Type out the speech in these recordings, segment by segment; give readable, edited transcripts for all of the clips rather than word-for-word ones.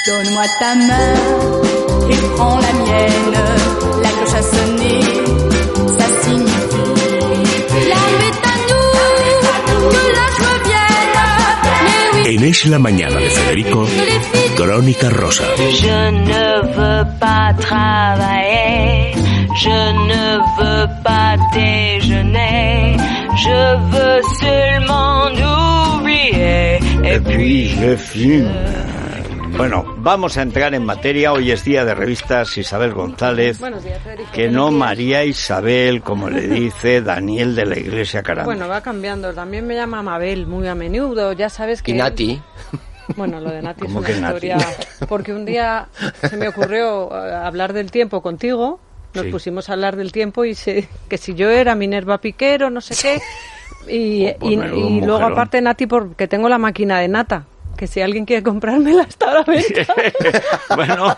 Donne-moi ta main et prends la mienne. La cloche a sonné, ça signifie la fête à nous, que la joie vienne. Mais oui, En Es la Mañana de Federico, Crónica Rosa. Je ne veux pas travailler, je ne veux pas déjeuner, je veux seulement oublier. Et puis je fume. Bueno, vamos a entrar en materia. Hoy es día de revistas. Isabel González. Buenos días, Federico. Que no María Isabel, como le dice Daniel de la Iglesia Caramba. Bueno, va cambiando. También me llama Mabel muy a menudo. Ya sabes que... Y Nati. Bueno, lo de Nati es ¿Cómo una que Nati? historia... Porque un día se me ocurrió hablar del tiempo contigo. Nos Sí. pusimos a hablar del tiempo y que si yo era Minerva Piquero, no sé qué. Y, Oh, pues menudo y luego mujerón. aparte Nati, porque tengo la máquina de nata. Que si alguien quiere comprármela está a la venta. Bueno,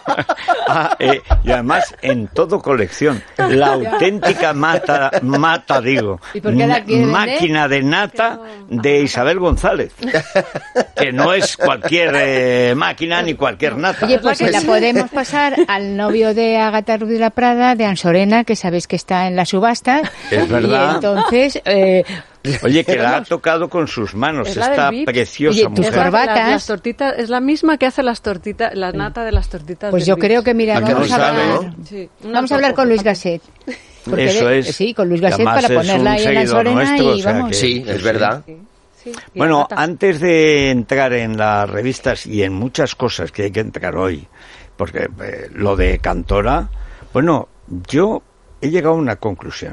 y además en todo colección. La auténtica mata digo. ¿Y por qué la quiere vender? Máquina de nata de Isabel González. Que no es cualquier máquina ni cualquier nata. Oye, pues se la podemos pasar al novio de Ágata Ruiz de la Prada, de Ansorena, que sabéis que está en la subasta. Es verdad. Y entonces... Oye, que la ha tocado con sus manos. Es la Esta del VIP. preciosa Oye, tus mujer. corbatas. Las tortitas, es la misma que hace las tortitas, la nata de las tortitas. Pues del yo VIP. creo que, mira, ¿A que vamos no a sabe, hablar... no? Sí, Vamos a hablar con Luis Gasset. Porque Eso es. Sí, con Luis Que Gasset además para es ponerla un ahí en la seguidor Ansorena nuestro, y o sea vamos. que- Sí, es verdad. Sí, y Bueno, nata. antes de entrar en las revistas y en muchas cosas que hay que entrar hoy, porque lo de Cantora, bueno, yo he llegado a una conclusión.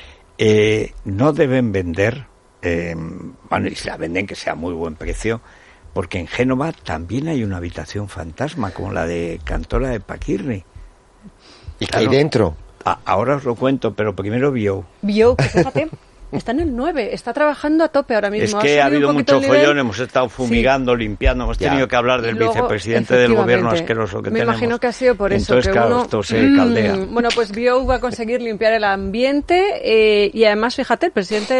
No deben vender, bueno, y si la venden que sea a muy buen precio, porque en Génova también hay una habitación fantasma, como la de Cantora de Paquirri. ¿Y qué hay dentro? Ahora os lo cuento, pero primero vio. Vio, que fíjate, está en el 9, está trabajando a tope ahora mismo. Es Ha que subido ha habido un poquito mucho el nivel. follón, hemos estado fumigando, limpiando, hemos Ya. tenido que hablar del Y luego, vicepresidente del gobierno efectivamente, asqueroso que me tenemos. imagino que ha sido por eso. Entonces, que claro, uno, esto se caldea. Bueno, pues Bio va a conseguir limpiar el ambiente y además, fíjate, el presidente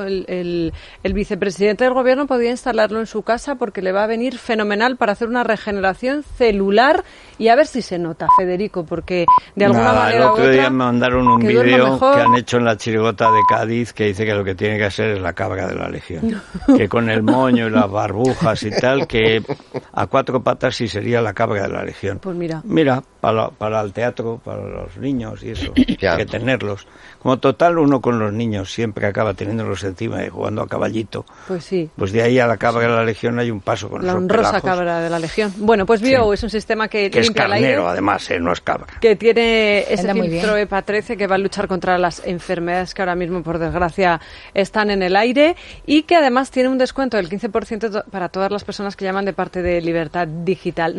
el vicepresidente del gobierno podía instalarlo en su casa porque le va a venir fenomenal para hacer una regeneración celular y a ver si se nota, Federico, porque de alguna Nada, manera el u otro otra, día me mandaron un que duerma vídeo mejor. que han hecho en la chirigota de Cádiz que dice que lo que tiene que hacer es la cabra de la Legión. Que con el moño y las barbujas y tal, que a cuatro patas sí sería la cabra de la Legión. Pues mira. Mira, para el teatro, para los niños y eso, Ya. hay que tenerlos. Como total, uno con los niños siempre acaba teniéndolos encima y jugando a caballito. Pues sí. Pues de ahí a la cabra de la Legión hay un paso con La esos honrosa pelajos. cabra de la Legión. Bueno, pues Bio Sí. es un sistema que Que es limpia el aire. carnero, además, no es cabra. Que tiene ese Anda muy filtro bien. EPA 13 que va a luchar contra las enfermedades que ahora mismo, por desgracia, están en el aire y que además tiene un descuento del 15% para todas las personas que llaman de parte de Libertad Digital.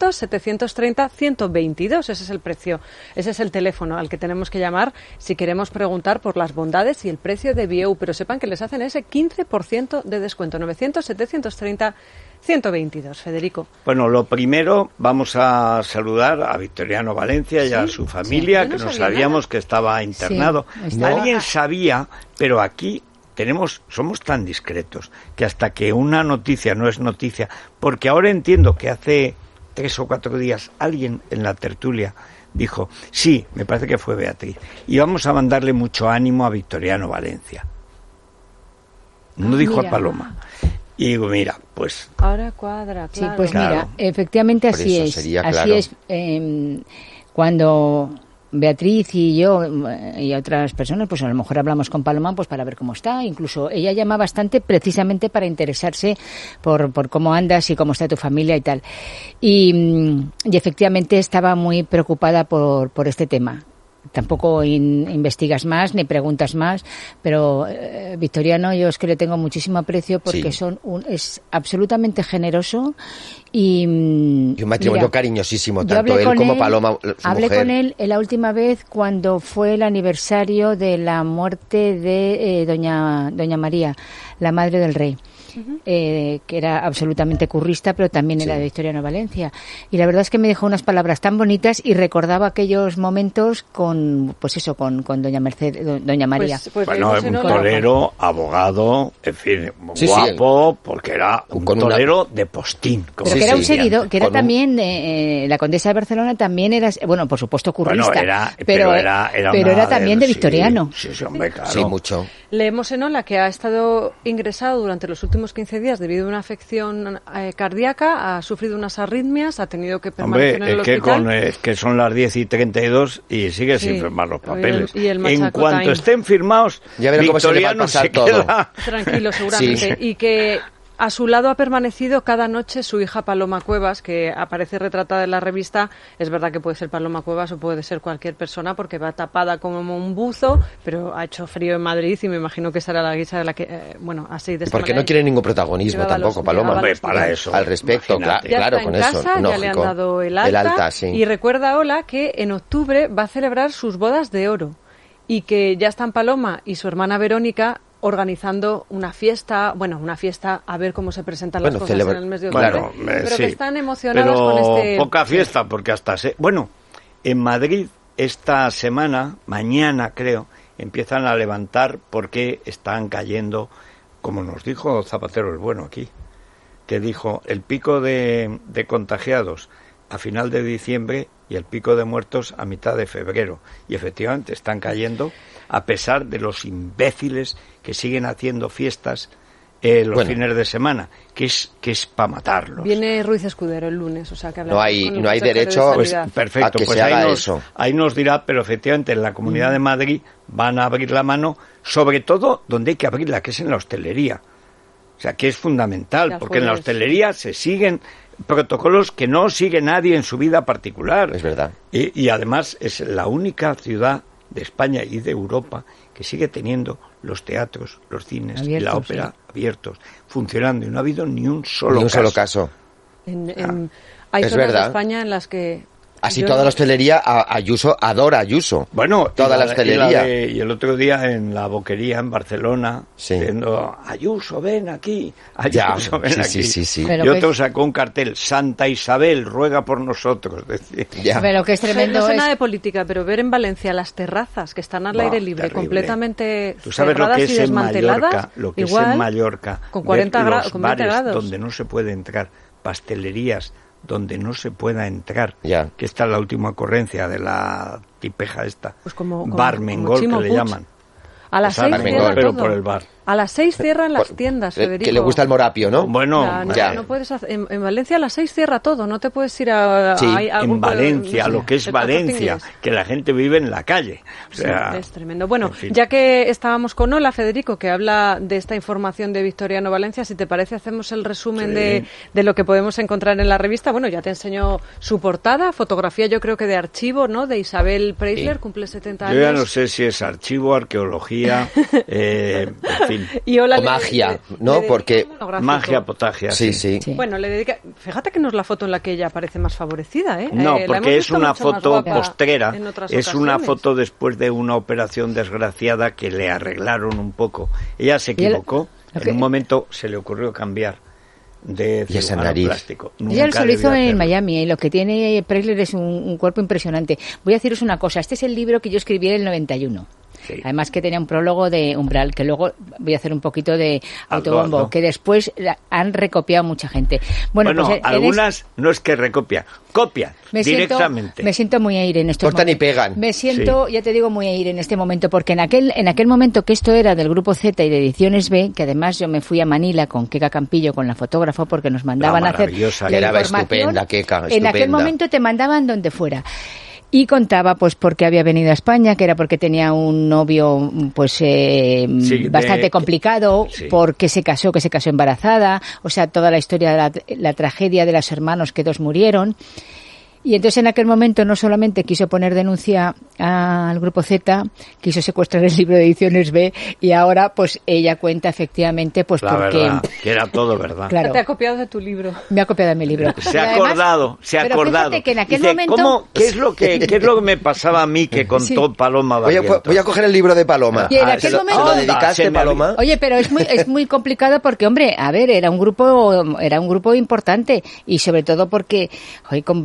900-730-122, ese es el precio, ese es el teléfono al que tenemos que llamar si queremos preguntar por las bondades y el precio de Bio, pero sepan que les hacen ese 15% de descuento. 900-730-122, Federico. Bueno, lo primero, vamos a saludar a Victoriano Valencia y a su familia, Yo no que no sabía sabíamos que estaba internado. está. Alguien sabía, pero aquí somos tan discretos que hasta que una noticia no es noticia, porque ahora entiendo que hace 3 o 4 días alguien en la tertulia dijo, sí, me parece que fue Beatriz, y vamos a mandarle mucho ánimo a Victoriano Valencia. No dijo mira. a Paloma. Y digo, mira, pues Ahora cuadra, Sí, claro. pues Claro. mira, efectivamente Por así eso es. sería, Así claro. es. Cuando Beatriz y yo y otras personas, pues a lo mejor hablamos con Paloma pues para ver cómo está. Incluso ella llama bastante precisamente para interesarse por cómo andas y cómo está tu familia y tal. Y efectivamente estaba muy preocupada por este tema. Tampoco investigas más ni preguntas más, pero Victoriano yo es que le tengo muchísimo aprecio porque Sí. es absolutamente generoso y Y un matrimonio mira, cariñosísimo, yo tanto hablé él con como él, Paloma, su hablé mujer. con él la última vez cuando fue el aniversario de la muerte de doña María, la madre del rey. que era absolutamente currista, pero también era de Victoriano Valencia. Y la verdad es que me dejó unas palabras tan bonitas y recordaba aquellos momentos con, pues eso, con doña Mercedes, doña María. Bueno, un torero, abogado, en fin, guapo, porque era un torero de postín. Pero que era un seguidor, que era también, la condesa de Barcelona también era, bueno, por supuesto currista, pero era también de Victoriano. Sí, hombre, claro. Sí, mucho. Leemos en Ola que ha estado ingresado durante los últimos 15 días debido a una afección cardíaca, ha sufrido unas arritmias, ha tenido que permanecer en el hospital. Es que son las 10:32 y sigue sin firmar los papeles. En cuanto estén firmados, ya verá cómo se le va a pasar todo. Tranquilo, seguramente. Y que a su lado ha permanecido cada noche su hija Paloma Cuevas, que aparece retratada en la revista. Es verdad que puede ser Paloma Cuevas o puede ser cualquier persona porque va tapada como un buzo, pero ha hecho frío en Madrid y me imagino que será la guisa de la que, así de esta porque manera. no quiere ningún protagonismo tampoco, Paloma. Para eso. Al respecto, claro, con casa, eso. Ya le han dado el alta, sí. Y recuerda Ola que en octubre va a celebrar sus bodas de oro y que ya están Paloma y su hermana Verónica organizando una fiesta a ver cómo se presentan las cosas en el mes de octubre, pero que están emocionadas con este... poca fiesta, porque en Madrid esta semana, mañana creo, empiezan a levantar porque están cayendo, como nos dijo Zapatero el Bueno aquí, que dijo el pico de contagiados a final de diciembre y el pico de muertos a mitad de febrero, y efectivamente están cayendo a pesar de los imbéciles que siguen haciendo fiestas los fines de semana, que es para matarlos. Viene Ruiz Escudero el lunes, o sea que no hay derecho perfecto, a que pues se haga eso. Ahí nos dirá, pero efectivamente en la Comunidad de Madrid van a abrir la mano, sobre todo donde hay que abrirla, que es en la hostelería. O sea, que es fundamental, porque en la hostelería se siguen protocolos que no sigue nadie en su vida particular. Es verdad. Y además es la única ciudad de España y de Europa que sigue teniendo los teatros, los cines y la ópera abiertos, funcionando, y no ha habido ni un solo caso. Hay es zonas verdad. de España en las que... Así toda la hostelería, Ayuso adora Ayuso. Bueno, toda la hostelería. Y el otro día en la Boquería en Barcelona, diciendo, Ayuso, ven aquí, Ayuso, ven aquí. Sí. Y otro sacó un cartel, Santa Isabel, ruega por nosotros. Pero que es tremendo. No sé nada de política, pero ver en Valencia las terrazas que están al aire libre, terrible. Completamente ¿Tú sabes cerradas lo que es y desmanteladas, es en Mallorca, con 40 grados, con 20 grados, donde no se puede entrar, pastelerías donde no se pueda entrar, que está la última ocurrencia de la tipeja esta, pues como Barmengol, que le llaman. A las 6 cierran pero todo. por el bar. A las 6 cierran las tiendas, Federico. Que le gusta el morapio, ¿no? Bueno, no puedes hacer, en Valencia a las 6 cierra todo, no te puedes ir a... en Valencia, lo que es Valencia, que la gente vive en la calle. O sea, es tremendo. Bueno, ya que estábamos con Ola, Federico, que habla de esta información de Victoriano Valencia, si te parece hacemos el resumen de lo que podemos encontrar en la revista. Bueno, ya te enseño su portada, fotografía yo creo que de archivo, ¿no? De Isabel Preisler, cumple 70 años. Yo ya no sé si es archivo, arqueología, en fin. Y Ola magia, ¿no? Porque magia, potagia. Sí. Bueno, le dedica. Fíjate que no es la foto en la que ella aparece más favorecida, ¿eh? No, porque es una foto postrera. Es una ocasiones. foto después de una operación desgraciada que le arreglaron un poco. Ella se equivocó. En un momento se le ocurrió cambiar de cirujano plástico. Ella se lo hizo en Miami, y lo que tiene Preisler es un cuerpo impresionante. Voy a deciros una cosa. Este es el libro que yo escribí en el 91. Sí. Además que tenía un prólogo de Umbral, que luego voy a hacer un poquito de autobombo, que después han recopiado mucha gente. Bueno pues algunas no es que copian directamente. Me siento muy aire en estos cortan momentos. Y pegan. Me siento, ya te digo, muy aire en este momento, porque en aquel momento que esto era del Grupo Z y de Ediciones B, que además yo me fui a Manila con Keka Campillo, con la fotógrafa, porque nos mandaban a hacer la era información. Estupenda, Keka, en aquel momento te mandaban donde fuera. Y contaba pues por qué había venido a España, que era porque tenía un novio pues bastante complicado, porque se casó embarazada, o sea, toda la historia de la tragedia de los hermanos, que 2 murieron. Y entonces en aquel momento no solamente quiso poner denuncia al Grupo Z, quiso secuestrar el libro de Ediciones B, y ahora pues ella cuenta efectivamente pues La porque... verdad, que era todo verdad. Claro. Te ha copiado de tu libro. Me ha copiado de mi libro. Se ha Pero además- acordado. pero fíjate que en aquel Dice, momento... ¿qué es lo que me pasaba a mí que contó Paloma Voy Barrientos? a coger el libro de Paloma. Y en aquel ¿Se lo momento- dedicaste, Se me había- Paloma? Oye, pero es muy complicado porque, hombre, a ver, era un grupo importante, y sobre todo porque hoy con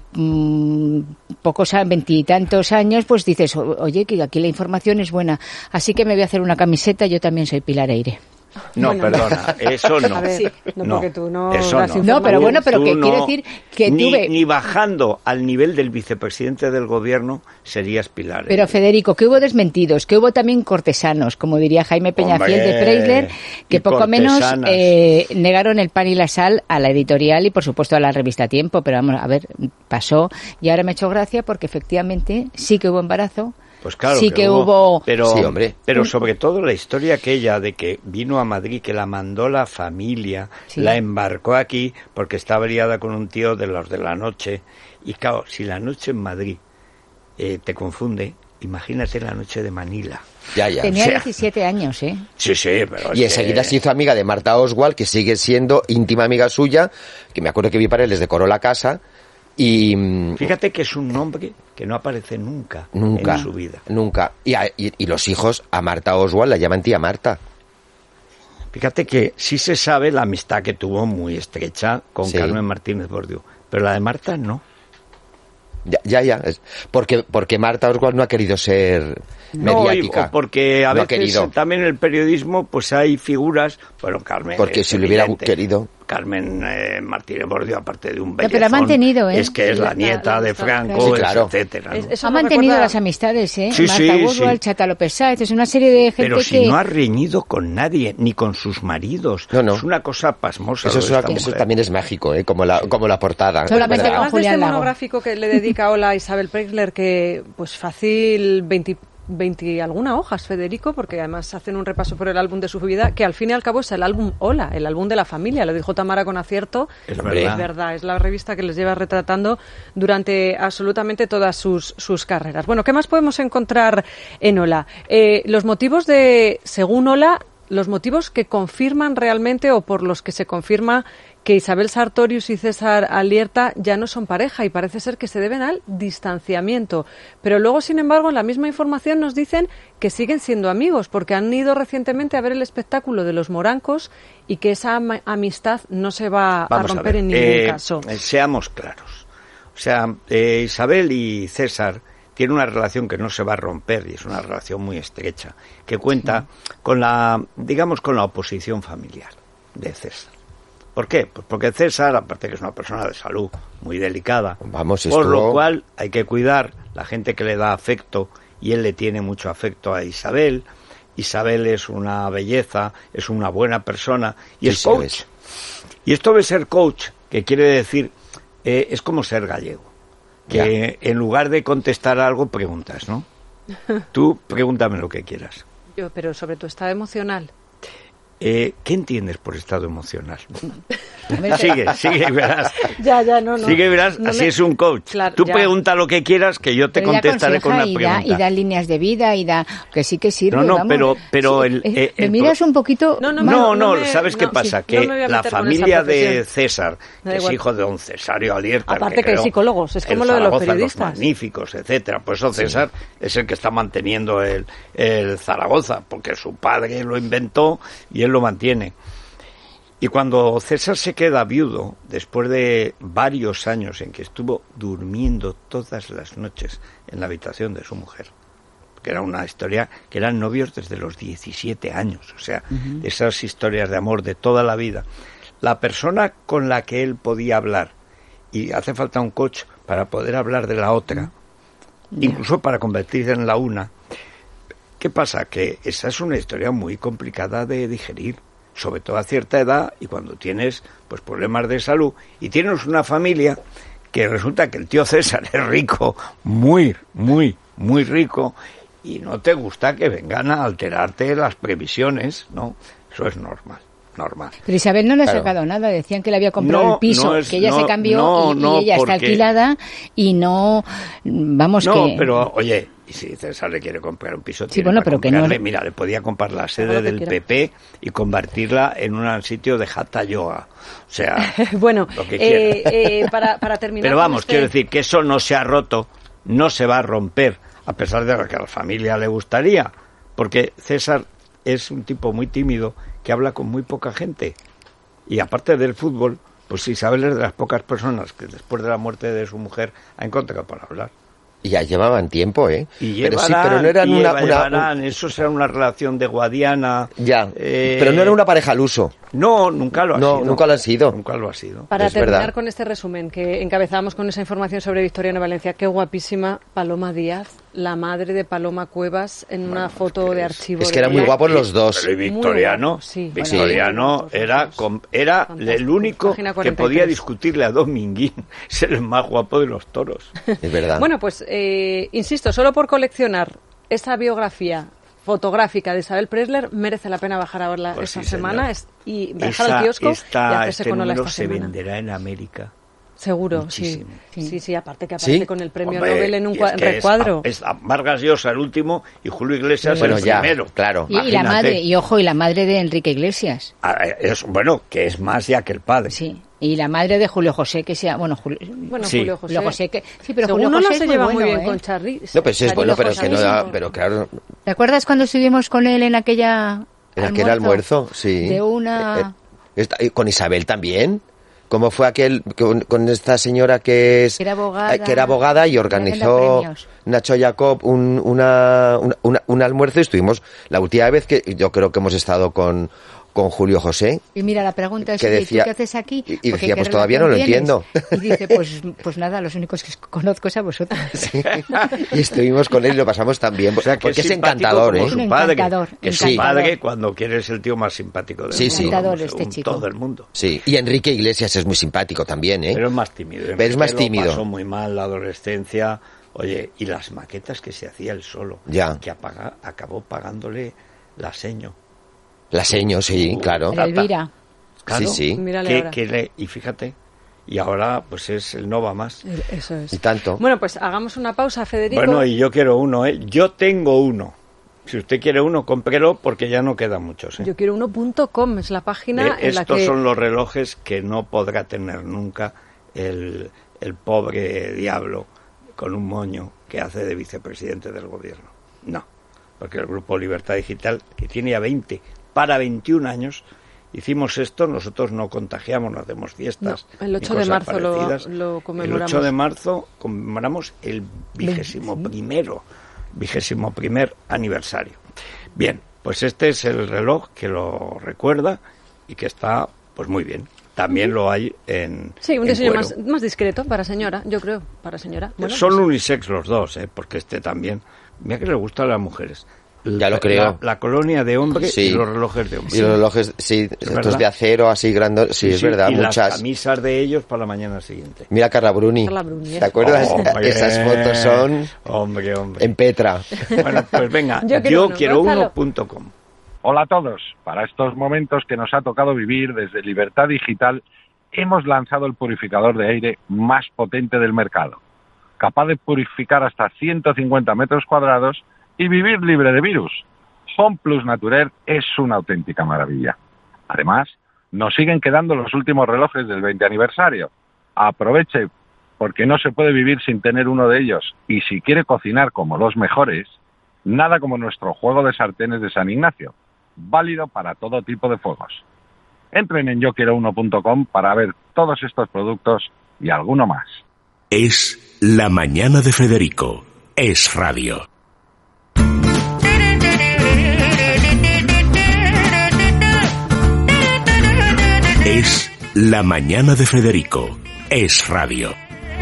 20 años, pues dices, oye, que aquí la información es buena, así que me voy a hacer una camiseta, yo también soy Pilar Eire. No, Bueno, perdona, eso no. A ver, Sí. no, porque tú no eso das no. No, pero bueno, pero Tú que no. quiero decir que ni bajando al nivel del vicepresidente del gobierno serías Pilar. Pero Federico, que hubo desmentidos, que hubo también cortesanos, como diría Jaime Peñafiel Hombre, de Preisler, que y poco menos cortesanas. negaron el pan y la sal a la editorial y por supuesto a la revista Tiempo, pero vamos, a ver, pasó y ahora me ha hecho gracia porque efectivamente sí que hubo embarazo. Pues claro sí que hubo... pero, Sí, hombre. pero sobre todo la historia aquella de que vino a Madrid, que la mandó la familia, Sí. la embarcó aquí porque estaba liada con un tío de los de la noche. Y claro, si la noche en Madrid te confunde, imagínate la noche de Manila. Ya. Tenía o sea, 17 años, ¿eh? Sí, pero Y es enseguida que- se hizo amiga de Marta Oswald, que sigue siendo íntima amiga suya, que me acuerdo que mi padre les decoró la casa y... Fíjate que es un nombre que no aparece nunca Nunca, en su vida. nunca. Y los hijos a Marta Oswald la llaman tía Marta. Fíjate que sí se sabe la amistad que tuvo muy estrecha con Sí. Carmen Martínez Bordiú, pero la de Marta no. Ya. Porque Marta Oswald no ha querido ser mediática. O porque a No ha veces querido. también en el periodismo pues hay figuras, bueno, Carmen Porque es si lo hubiera evidente. querido. Carmen Martínez Bordiú, aparte de un pero ha bellezón, mantenido, ¿eh? es que es Sí, la nieta la de amistad, Franco, sí, claro. etcétera, ¿no? Eso Ha me mantenido recuerda- las amistades, ¿eh? Sí, Marta sí, Oswald, sí. Chata López Sáez, es una serie de gente Pero si que... no ha reñido con nadie, ni con sus maridos. No. Es una cosa pasmosa. Eso, lo de esta eso mujer. también es mágico, ¿eh? Como la portada. Solamente ¿verdad? con Además de Julián este Lago. monográfico que le dedica Hola a Isabel Preisler, que pues fácil 20 y alguna hojas, Federico, porque además hacen un repaso por el álbum de su vida, que al fin y al cabo es el álbum Hola, el álbum de la familia, lo dijo Tamara con acierto. Es Hombre. verdad. Es verdad, es la revista que les lleva retratando durante absolutamente todas sus carreras. Bueno, ¿qué más podemos encontrar en Hola? Los motivos según Hola, los motivos que confirman realmente o por los que se confirma que Isabel Sartorius y César Alierta ya no son pareja y parece ser que se deben al distanciamiento. Pero luego, sin embargo, en la misma información nos dicen que siguen siendo amigos porque han ido recientemente a ver el espectáculo de Los Morancos y que esa amistad no se va a Vamos romper ver, en ningún caso. Seamos claros. O sea, Isabel y César tienen una relación que no se va a romper y es una relación muy estrecha, que cuenta con la oposición familiar de César. ¿Por qué? Pues porque César, aparte que es una persona de salud muy delicada, Vamos, por esto- lo cual hay que cuidar la gente que le da afecto y él le tiene mucho afecto a Isabel. Isabel es una belleza, es una buena persona y Sí, es sí, coach. es. Y esto de ser coach, que quiere decir, es como ser gallego, que en lugar de contestar algo preguntas, ¿no? Tú pregúntame lo que quieras. Pero sobre tu estado emocional. ¿Qué entiendes por estado emocional? Hombre, Sigue, y verás. Ya, no. Sigue, y verás, No así me- es un coach. Claro, Tú ya. pregunta lo que quieras, que yo te pero ella contestaré con una aconseja pregunta. y da líneas de vida y da que sí que sirve. No, vamos. pero Sí, el me miras un poquito. No, No, me- ¿sabes qué no, pasa? sí, Que no me voy a la meter con familia esa de profesión. César, Da que es igual. hijo de don Cesario Alierta, Aparte que hay creó psicólogos, es como el lo de los Zaragoza, periodistas. Los magníficos, etcétera. Por eso César es el que está manteniendo el Zaragoza, porque su padre lo inventó y él lo mantiene. Y cuando César se queda viudo, después de varios años en que estuvo durmiendo todas las noches en la habitación de su mujer, que era una historia que eran novios desde los 17 años, o sea, esas historias de amor de toda la vida. La persona con la que él podía hablar, y hace falta un coach para poder hablar de la otra, incluso para convertirse en la una. ¿Qué pasa? Que esa es una historia muy complicada de digerir, sobre todo a cierta edad y cuando tienes pues problemas de salud y tienes una familia que resulta que el tío César es rico, muy rico, y no te gusta que vengan a alterarte las previsiones, ¿no? Eso es normal. normal. Pero Isabel no le ha Claro. sacado nada, decían que le había comprado el piso, es- que ella se cambió y ella está porque- alquilada y no, vamos No, que... pero oye, y si César le quiere comprar un piso, Sí, tiene bueno, para pero que no- comprarle. Mira, le podía comprar la sede lo que del quiera. PP y convertirla en un sitio de hatha yoga. O sea, Bueno, lo que quiera. para terminar... Pero con vamos, quiero decir que eso no se ha roto, no se va a romper, a pesar de que a la familia le gustaría, porque César es un tipo muy tímido que habla con muy poca gente. Y aparte del fútbol, pues Isabel es de las pocas personas que después de la muerte de su mujer ha encontrado para hablar. Y ya llevaban tiempo, ¿eh? Y pero llevarán, pero no eran y una... llevarán, eso será una relación de guadiana. Ya, pero no era una pareja al uso. No, nunca lo ha No, sido. nunca lo han sido. Nunca lo ha sido. Para Es terminar verdad. con este resumen que encabezamos con esa información sobre Victoriano Valencia, qué guapísima Paloma Díaz, la madre de Paloma Cuevas, en una foto de archivo. Es que de eran muy ella. guapos los dos. Pero y Victoriano, Muy guapo, sí. Victoriano Sí. era Fantástico. el único Página que 43. podía discutirle a Dominguín ser el más guapo de los toros. Es verdad. Bueno, pues insisto, solo por coleccionar esa biografía fotográfica de Isabel Presler merece la pena bajar a verla Pues esta sí, semana señor. y bajar al kiosco y hacerse este con ola número esta se semana. venderá en América. Seguro, Muchísimo. sí, aparte que aparece ¿Sí? con el premio Hombre, Nobel en un y es que recuadro. Es a Vargas Llosa el último y Julio Iglesias Bueno, el ya, primero. claro. Y la Imagínate. madre, y ojo, y la madre de Enrique Iglesias. Bueno, que es más ya que el padre. Sí. Y la madre de Julio José, que sea, bueno, Bueno, Sí. Julio José. Julio José, que, sí, pero Según Julio no José se es lleva muy muy bueno, bien ¿eh? con Charly. No, pues es bueno, pero José que no da, mismo. pero claro, ¿Te acuerdas cuando estuvimos con él en aquella en aquel almuerzo, sí. De una... Con Isabel también. ¿Cómo fue aquel con esta señora que es Que era abogada, que era abogada y que organizó da premios? Nacho Jacob un almuerzo y estuvimos la última vez que yo creo que hemos estado con Julio José. Y mira, la pregunta es, que ¿y tú decía- qué haces aquí? y Porque, decía, ¿qué pues todavía no lo relación entiendo. tienes? Y dice, pues nada, los únicos que conozco es a vosotros. Sí. Y estuvimos con él y lo pasamos tan bien. O sea, que porque es simpático encantador, como ¿eh? su Un padre. encantador, Que su encantador. padre, cuando quiere, es el tío más simpático del Sí, mundo. sí. Encantador vamos, este según chico. todo el mundo. Sí, y Enrique Iglesias es muy simpático también, ¿eh? Pero es más tímido. Pero es más Lo tímido. pasó muy mal la adolescencia. Oye, y las maquetas que se hacía él solo. Ya. Que acabó pagándole la seño. La seño, sí, claro. La Elvira. Claro, Sí, sí. Mírale ahora. y fíjate, y ahora pues es el no va más. Eso es. Y tanto. Bueno, pues hagamos una pausa, Federico. Bueno, y yo quiero uno, ¿eh? Yo tengo uno. Si usted quiere uno, cómprelo porque ya no quedan muchos, ¿eh? Yo quiero uno.com, es la página en la Estos que... son los relojes que no podrá tener nunca el pobre diablo con un moño que hace de vicepresidente del gobierno. No, porque el Grupo Libertad Digital, que tiene ya 20 para 21 años, hicimos esto, nosotros no contagiamos, no hacemos fiestas. No, el 8 ni de cosas marzo lo parecidas. conmemoramos. El 8 de marzo conmemoramos el 21º aniversario. Bien, pues este es el reloj que lo recuerda y que está pues muy bien. También lo hay en Sí, un en diseño cuero. más discreto para señora, yo creo, para señora. Bueno, Son pues, unisex los dos, porque este también. Mira que le gusta a las mujeres. Ya lo creo. La colonia de hombre Sí. y los relojes de hombre. Y los relojes, sí, estos verdad. de acero así grandes, sí, es verdad, y las muchas. camisas de ellos para la mañana siguiente. Mira Carla Bruni. Carla Bruni, ¿Te acuerdas? Hombre. Esas fotos son Hombre. en Petra. Bueno, pues venga, Yo yo quiero quiero uno, uno.com. Hola a todos. Para estos momentos que nos ha tocado vivir desde Libertad Digital, hemos lanzado el purificador de aire más potente del mercado, capaz de purificar hasta 150 metros cuadrados y vivir libre de virus. Home Plus Naturer es una auténtica maravilla. Además, nos siguen quedando los últimos relojes del 20 aniversario. Aproveche, porque no se puede vivir sin tener uno de ellos. Y si quiere cocinar como los mejores, nada como nuestro juego de sartenes de San Ignacio, válido para todo tipo de fuegos. Entren en yoquierouno.com para ver todos estos productos y alguno más. Es La Mañana de Federico. Es radio. Es La Mañana de Federico. Es radio.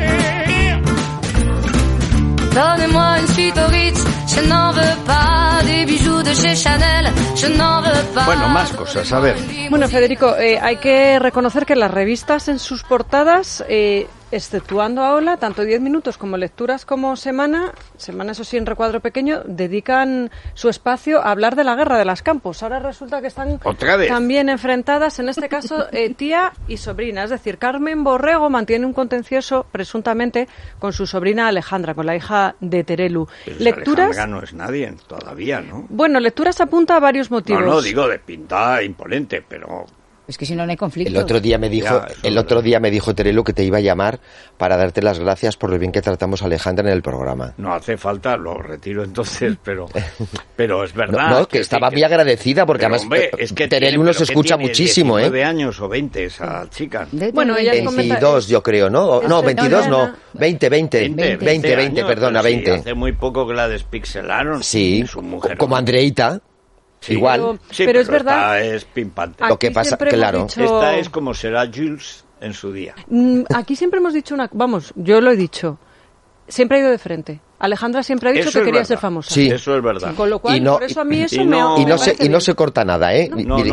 Donnez-moi une suite au Ritz, je n'en veux pas des bijoux de chez Chanel, je n'en veux pas. Bueno, más cosas, a ver. Bueno, Federico, hay que reconocer que las revistas en sus portadas exceptuando a Ola, tanto 10 minutos como Lecturas como Semana, eso sí en recuadro pequeño, dedican su espacio a hablar de la guerra de las Campos. Ahora resulta que están también enfrentadas, en este caso, tía y sobrina. Es decir, Carmen Borrego mantiene un contencioso, presuntamente, con su sobrina Alejandra, con la hija de Terelu. Pero Lecturas... Alejandra no es nadie todavía, ¿no? Bueno, Lecturas apunta a varios motivos. No, digo de pinta imponente, pero... Es que si no hay conflicto. El otro día me dijo Terelu que te iba a llamar para darte las gracias por lo bien que tratamos a Alejandra en el programa. No hace falta, lo retiro entonces, pero es verdad. No, que estaba muy agradecida porque además hombre, es que Terelu nos escucha muchísimo, 19 años o 20 esa chica. Bueno, ella 22 yo creo, ¿no? No, 22 no, 20, perdona, 20. Sí, hace muy poco que la despixelaron. Sí, su mujer, como Andreita. Sí, igual. Pero es verdad. Esta es pimpante. Lo que pasa, claro. Esta es como será Jules en su día. Aquí siempre hemos dicho vamos, yo lo he dicho. Siempre ha ido de frente. Alejandra siempre ha dicho que quería ser famosa. Sí. Eso es verdad. Con lo cual, por eso a mí eso no se corta nada, ¿eh?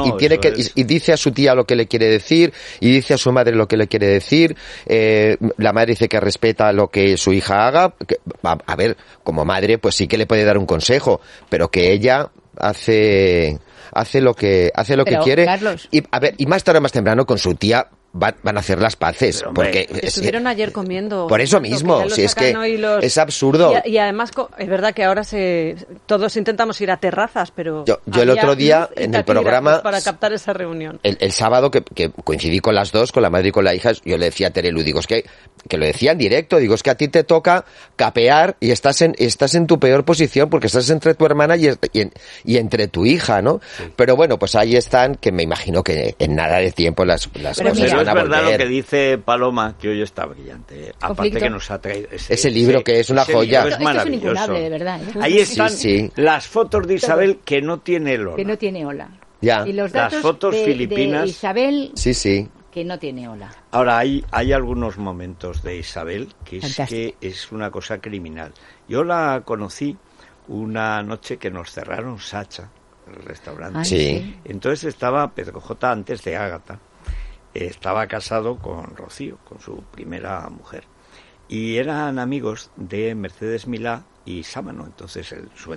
Y dice a su tía lo que le quiere decir, y dice a su madre lo que le quiere decir. La madre dice que respeta lo que su hija haga. A ver, como madre, pues sí que le puede dar un consejo, pero que ella hace lo que quiere. Carlos. Y más tarde o más temprano con su tía van a hacer las paces. Pero, porque estuvieron ayer comiendo. Por eso mismo, si es que es absurdo. Y además, es verdad que ahora todos intentamos ir a terrazas, pero. Yo el otro día en el programa. Para captar esa reunión. El sábado que coincidí con las dos, con la madre y con la hija, yo le decía a Terelu, digo, es que lo decía en directo, digo, es que a ti te toca capear y estás en tu peor posición porque estás entre tu hermana y entre tu hija, ¿no? Sí. Pero bueno, pues ahí están, que me imagino que en nada de tiempo las cosas es verdad lo que dice Paloma, que hoy está brillante. Aparte que nos ha traído ese libro, que es una joya. Es maravilloso. Es de verdad, ¿eh? Ahí están las fotos de Isabel que no tiene Ola. Que no tiene Ola. Ya. Y los datos las fotos filipinas de Isabel. Sí. Que no tiene Ola. Ahora, hay algunos momentos de Isabel que es una cosa criminal. Yo la conocí una noche que nos cerraron Sacha, el restaurante. Sí. Entonces estaba Pedro J. antes de Ágata. Estaba casado con Rocío, con su primera mujer. Y eran amigos de Mercedes Milá y Sámano, entonces su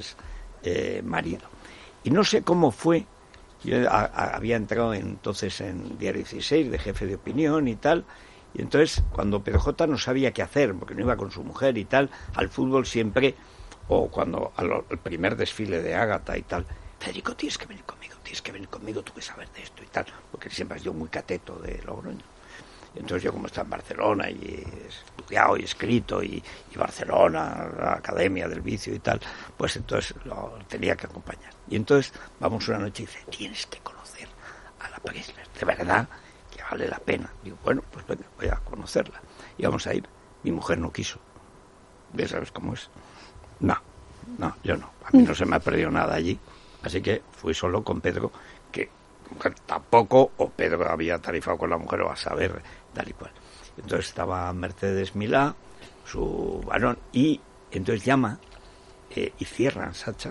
marido. Y no sé cómo fue. Yo había entrado entonces en Diario 16 de jefe de opinión y tal. Y entonces, cuando Pedro J. no sabía qué hacer, porque no iba con su mujer y tal, al fútbol siempre, o cuando al primer desfile de Ágata y tal, Federico, tienes que venir conmigo, tú que sabes de esto y tal, porque siempre has sido muy cateto de Logroño. Entonces yo, como está en Barcelona y he estudiado y escrito y Barcelona, la Academia del Vicio y tal, pues entonces lo tenía que acompañar. Y entonces vamos una noche y dice, tienes que conocer a la Preisler, de verdad que vale la pena. Digo, bueno, pues venga, voy a conocerla. Y vamos a ir. Mi mujer no quiso. ¿Ya sabes cómo es? No, yo no. A mí no se me ha perdido nada allí. Así que fui solo con Pedro, que mujer tampoco, o Pedro había tarifado con la mujer, o a saber, tal y cual. Entonces estaba Mercedes Milá, su varón, y entonces llama, y cierran Sacha,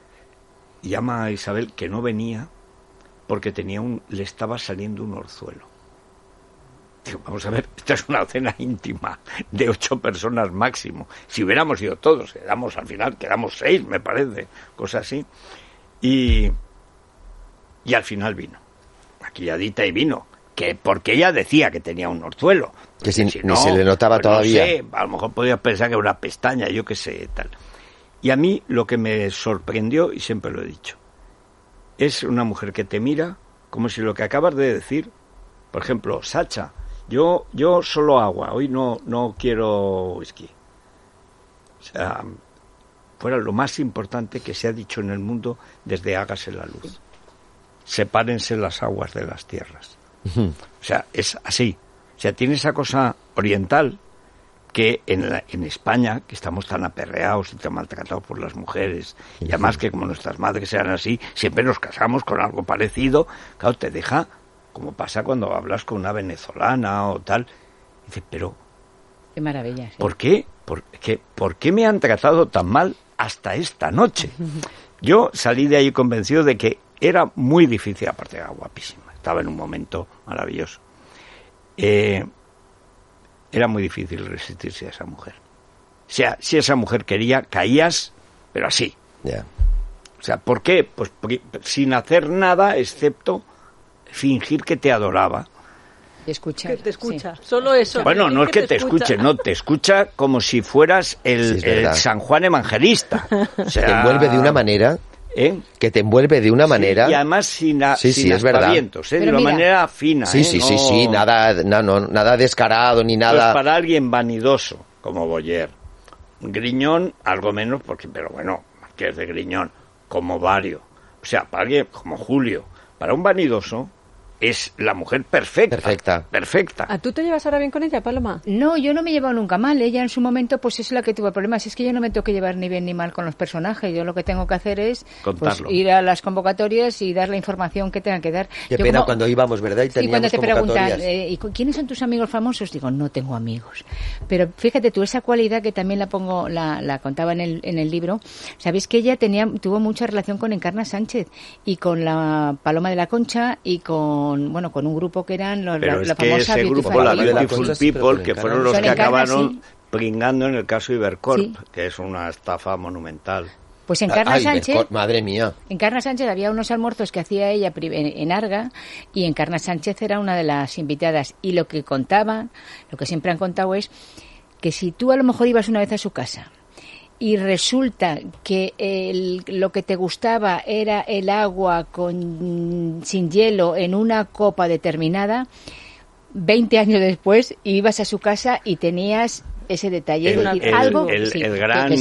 llama a Isabel, que no venía, porque le estaba saliendo un orzuelo. Digo, vamos a ver, esta es una cena íntima de 8 personas máximo. Si hubiéramos ido todos, al final quedamos 6, me parece, cosas así. Y al final vino, maquilladita y vino, porque ella decía que tenía un orzuelo. Que si no, se le notaba pues todavía. No sé, a lo mejor podía pensar que era una pestaña, yo qué sé, tal. Y a mí lo que me sorprendió, y siempre lo he dicho, es una mujer que te mira como si lo que acabas de decir, por ejemplo, Sacha, yo solo agua, hoy no quiero whisky. O sea, fuera lo más importante que se ha dicho en el mundo desde Hágase la luz. Sepárense las aguas de las tierras. O sea, es así. O sea, tiene esa cosa oriental que en España, que estamos tan aperreados y tan maltratados por las mujeres, y además que como nuestras madres eran así, siempre nos casamos con algo parecido, claro, te deja, como pasa cuando hablas con una venezolana o tal, y dices, pero... Qué maravilla. Sí. ¿Por qué? ¿Por qué me han tratado tan mal hasta esta noche? Yo salí de ahí convencido de que era muy difícil, aparte era guapísima, estaba en un momento maravilloso. era muy difícil resistirse a esa mujer. O sea, si esa mujer quería, caías, pero así. Yeah. O sea, ¿por qué? Pues porque, sin hacer nada excepto fingir que te adoraba. Que te escucha, sí. Solo eso. Bueno, no es que te escuche, no, te escucha como si fueras el San Juan Evangelista. O sea, te envuelve de una manera... que te envuelve de una manera... Y además sin aspavientos, de una manera fina. Sí, nada descarado ni nada... Pues para alguien vanidoso, como Boyer, Griñón, algo menos, pero bueno, que es de Griñón, como Vario. O sea, para alguien como Julio, para un vanidoso... es la mujer perfecta. ¿A tú te llevas ahora bien con ella, Paloma? No, yo no me he llevado nunca mal. Ella en su momento pues es la que tuvo problemas. Es que yo no me tengo que llevar ni bien ni mal con los personajes. Yo lo que tengo que hacer es pues, ir a las convocatorias y dar la información que tengan que dar. Qué pena cuando íbamos, ¿verdad? Y cuando te preguntan, ¿y quiénes son tus amigos famosos? Digo, no tengo amigos. Pero fíjate tú, esa cualidad que también la contaba en el libro. Sabéis que ella tuvo mucha relación con Encarna Sánchez y con la Paloma de la Concha y con un grupo que eran la famosa ese grupo, la Beautiful People, que fueron los que acabaron pringando en el caso Ibercorp, que es una estafa monumental. Pues Encarna Sánchez, madre mía. Encarna Sánchez había unos almuerzos que hacía ella en Arga y Encarna Sánchez era una de las invitadas y lo que siempre han contado es que si tú a lo mejor ibas una vez a su casa y resulta que lo que te gustaba era el agua sin hielo en una copa determinada, 20 años después ibas a su casa y tenías ese detalle. La gran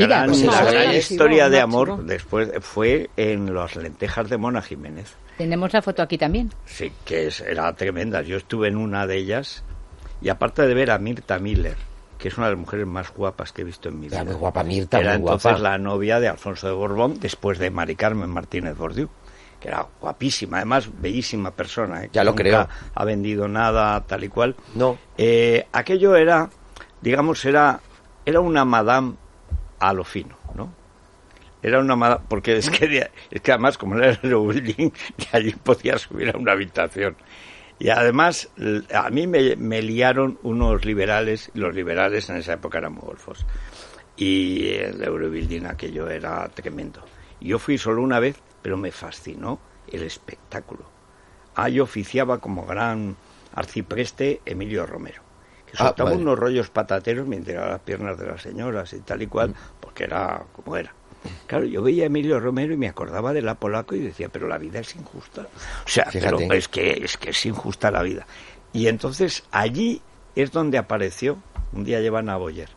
historia de amor después fue en las lentejas de Mona Jiménez. Tenemos la foto aquí también. Sí, era tremenda. Yo estuve en una de ellas y aparte de ver a Mirta Miller, que es una de las mujeres más guapas que he visto en mi vida. Muy guapa, Mirta, era muy entonces guapa. La novia de Alfonso de Borbón, después de Mari Carmen Martínez Bordiú, que era guapísima, además bellísima persona. Ya lo creo. Nunca ha vendido nada, tal y cual. No. Aquello era, digamos, era una madame a lo fino, ¿no? Era una madame, porque es que además, como era el building, de allí podía subir a una habitación. Y además, a mí me liaron unos liberales, y los liberales en esa época eran muy golfos. Y el Eurobuilding aquello era tremendo. Yo fui solo una vez, pero me fascinó el espectáculo. Yo oficiaba como gran arcipreste Emilio Romero, que soltaba unos rollos patateros mientras a las piernas de las señoras y tal y cual, porque era como era. Claro, yo veía a Emilio Romero y me acordaba de la Polaco y decía, pero la vida es injusta. O sea, pero es que es injusta la vida. Y entonces allí es donde apareció, un día llevan a Boyer.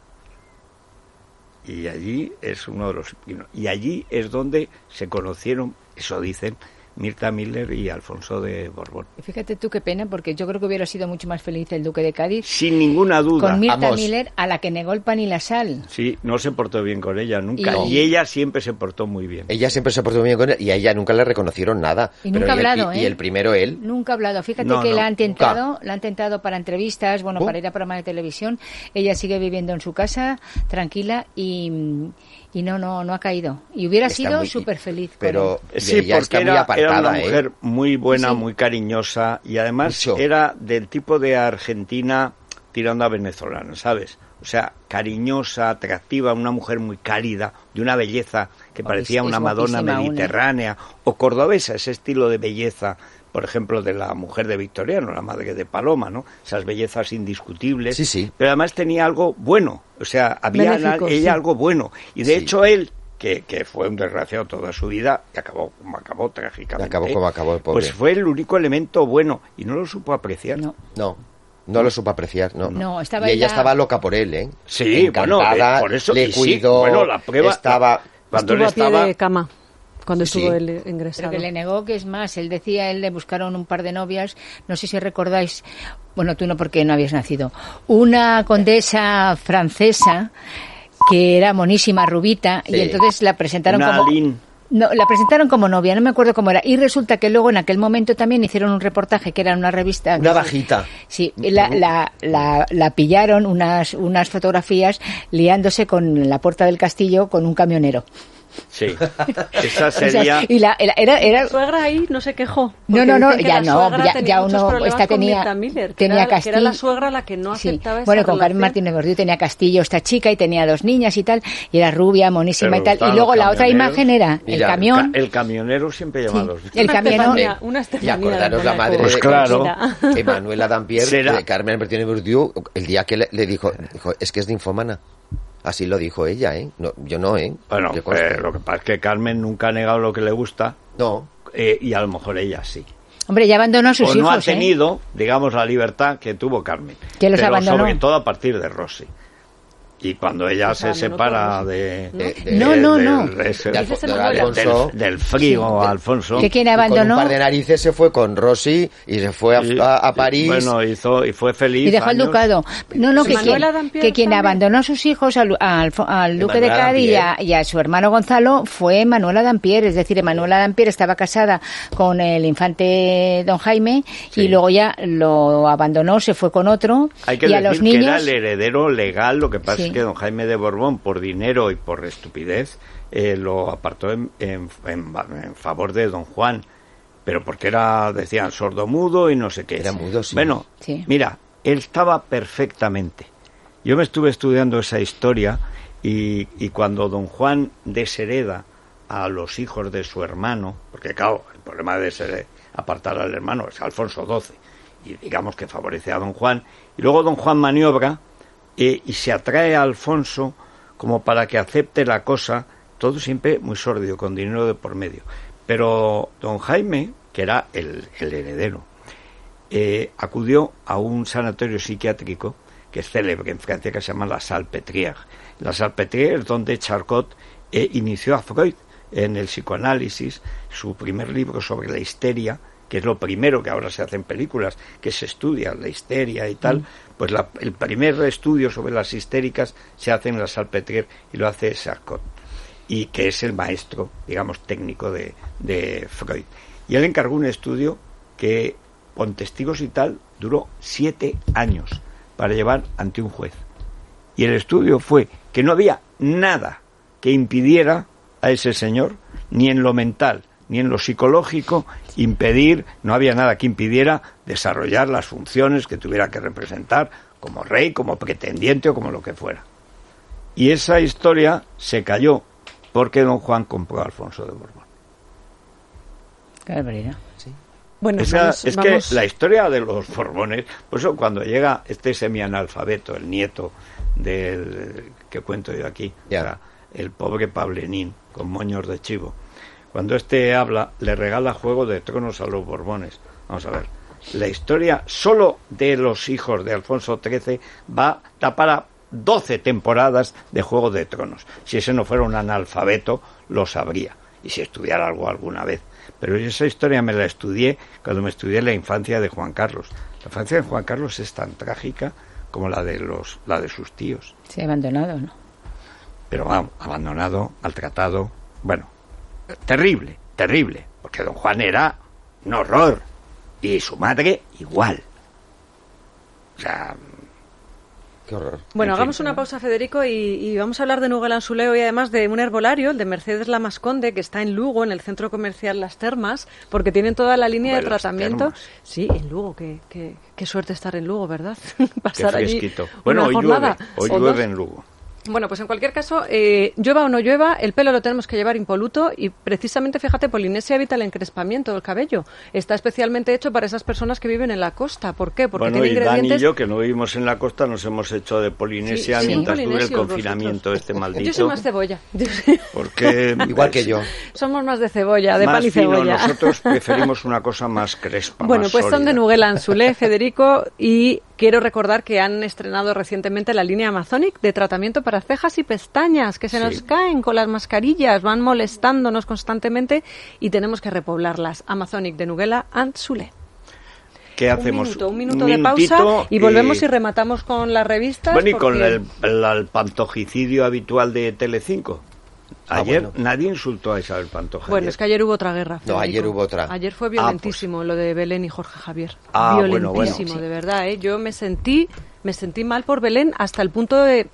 Y allí es uno de los... Y allí es donde se conocieron, eso dicen, Mirta Miller y Alfonso de Borbón. Fíjate tú qué pena, porque yo creo que hubiera sido mucho más feliz el duque de Cádiz. Sin ninguna duda. Con Mirta Miller, a la que negó el pan y la sal. Sí, no se portó bien con ella nunca. Y ella siempre se portó muy bien. Ella siempre se portó muy bien con él y a ella nunca le reconocieron nada. Y nunca ha hablado, y el primero él. Nunca ha hablado. Fíjate que la han tentado para entrevistas, para ir a programas de televisión. Ella sigue viviendo en su casa, tranquila y no ha caído. Y hubiera sido súper feliz. Pero sí, ella porque está muy apartada, era una mujer muy buena, muy cariñosa y además era del tipo de Argentina tirando a venezolana, ¿sabes? O sea, cariñosa, atractiva, una mujer muy cálida, de una belleza que parecía una Madonna mediterránea o cordobesa, ese estilo de belleza, por ejemplo, de la mujer de Victoriano, la madre de Paloma, ¿no? Esas bellezas indiscutibles. Sí. Pero además tenía algo bueno, o sea, había en ella algo bueno. Y de hecho él, que fue un desgraciado toda su vida, y acabó como acabó trágicamente. Acabó como acabó el pobre. Pues fue el único elemento bueno y no lo supo apreciar. No lo supo apreciar, no. Y ella estaba loca por él, ¿eh? Sí, encantada, por eso le cuidó, la prueba estaba... Cuando él estaba... a pie de cama. Cuando estuvo él ingresado. Pero que le negó, que es más, él le buscaron un par de novias, no sé si recordáis, bueno, tú no porque no habías nacido, una condesa francesa que era monísima, rubita, y entonces la presentaron la presentaron como novia, no me acuerdo cómo era, y resulta que luego en aquel momento también hicieron un reportaje que era en una revista. Una bajita. Sí, la pillaron unas fotografías liándose con la puerta del castillo con un camionero. Sí, esa sería... O sea, y era... La suegra ahí no se quejó. No, ya uno... Esta tenía Castillo. Que era la suegra la que no aceptaba esa Bueno, con relación. Carmen Martínez Bordiú tenía Castillo, esta chica, y tenía 2 niñas y tal, y era rubia, monísima y tal. Y luego la otra imagen era el camión... El camionero siempre lleva los... El camionero... Una Y Estefanía. acordaros la madre Pues claro. de Manuela Dampier, de Carmen Martínez Bordiú, el día que le dijo, es que es ninfómana. Así lo dijo ella, ¿eh? No, yo no, ¿eh? Bueno, lo que pasa es que Carmen nunca ha negado lo que le gusta. No. Y a lo mejor ella sí. Hombre, ya abandonó a sus hijos, no ha tenido, digamos, la libertad que tuvo Carmen. Que los pero abandonó. Sobre todo a partir de Rosy. Y cuando ella se separa del frigo Alfonso, que quien abandonó, con un par de narices se fue con Rosy y se fue a París. Bueno, y fue feliz. Y dejó el ducado. Que quien abandonó a sus hijos al duque de Cádiz y a su hermano Gonzalo fue Manuela Dampier. Es decir, Manuela Dampier estaba casada con el infante don Jaime y luego ya lo abandonó, se fue con otro. Hay que y decir a los niños, que era el heredero legal, lo que pasa es que don Jaime de Borbón, por dinero y por estupidez, lo apartó en favor de don Juan, pero porque decían sordomudo y no sé qué. Era mudo, sí. Bueno, mira, él estaba perfectamente. Yo me estuve estudiando esa historia y cuando don Juan deshereda a los hijos de su hermano, porque claro, el problema de apartar al hermano es Alfonso XII, y digamos que favorece a don Juan, y luego don Juan maniobra y se atrae a Alfonso como para que acepte la cosa, todo siempre muy sórdido, con dinero de por medio. Pero don Jaime, que era el heredero, acudió a un sanatorio psiquiátrico que es célebre en Francia, que se llama la Salpêtrière. La Salpêtrière es donde Charcot inició a Freud en el psicoanálisis, su primer libro sobre la histeria, que es lo primero que ahora se hacen películas, que se estudia la histeria y tal, pues el primer estudio sobre las histéricas se hace en la Salpêtrière y lo hace Charcot, y que es el maestro, digamos, técnico de Freud. Y él encargó un estudio que, con testigos y tal, duró 7 años para llevar ante un juez. Y el estudio fue que no había nada que impidiera a ese señor, ni en lo mental, ni en lo psicológico, no había nada que impidiera desarrollar las funciones que tuviera que representar como rey, como pretendiente o como lo que fuera. Y esa historia se cayó porque don Juan compró a Alfonso de Borbón. Qué barbaridad. Sí. Bueno, que la historia de los Borbones, por eso cuando llega este semianalfabeto, el nieto del que cuento yo aquí, o sea, el pobre Pablenín, con moños de chivo, cuando habla, le regala Juego de Tronos a los Borbones. Vamos a ver, la historia solo de los hijos de Alfonso XIII da para 12 temporadas de Juego de Tronos. Si ese no fuera un analfabeto, lo sabría, y si estudiara algo alguna vez. Pero esa historia me la estudié cuando me estudié la infancia de Juan Carlos. La infancia de Juan Carlos es tan trágica como la de sus tíos. Sí, abandonado, ¿no? Pero vamos, abandonado, maltratado, bueno, terrible, porque don Juan era un horror y su madre igual. O sea, qué horror. Bueno, hagamos una pausa, Federico, y vamos a hablar de Nouguel Anzuleo y además de un herbolario, el de Mercedes Lamasconde, que está en Lugo, en el centro comercial Las Termas, porque tienen toda la línea de tratamiento. Sí, en Lugo, qué suerte estar en Lugo, ¿verdad? Pasar allí bueno, hoy llueve en Lugo. Bueno, pues en cualquier caso, llueva o no llueva, el pelo lo tenemos que llevar impoluto y precisamente, fíjate, Polinesia evita el encrespamiento del cabello. Está especialmente hecho para esas personas que viven en la costa. ¿Por qué? Porque tiene ingredientes... Dan y yo, que no vivimos en la costa, nos hemos hecho de Polinesia mientras dure el confinamiento vosotros. Maldito. Yo soy más cebolla. Porque igual que yo. Somos más de cebolla, de pan y cebolla. Nosotros preferimos una cosa más crespa, bueno, más pues sólida. Son de Nouguel Anzulé, Federico, y quiero recordar que han estrenado recientemente la línea Amazonic de tratamiento para cejas y pestañas, que se nos caen con las mascarillas, van molestándonos constantemente y tenemos que repoblarlas. Amazonic de Nouguel Anzulé. ¿Qué hacemos? Un minuto de pausa y volvemos y rematamos con las revistas. Bueno, y con el pantojicidio habitual de Telecinco. Ayer nadie insultó a Isabel Pantoja. Bueno, es que ayer hubo otra guerra. No, ayer hubo otra. Ayer fue violentísimo lo de Belén y Jorge Javier. bueno, Violentísimo, de verdad. Yo me sentí mal por Belén hasta el punto de...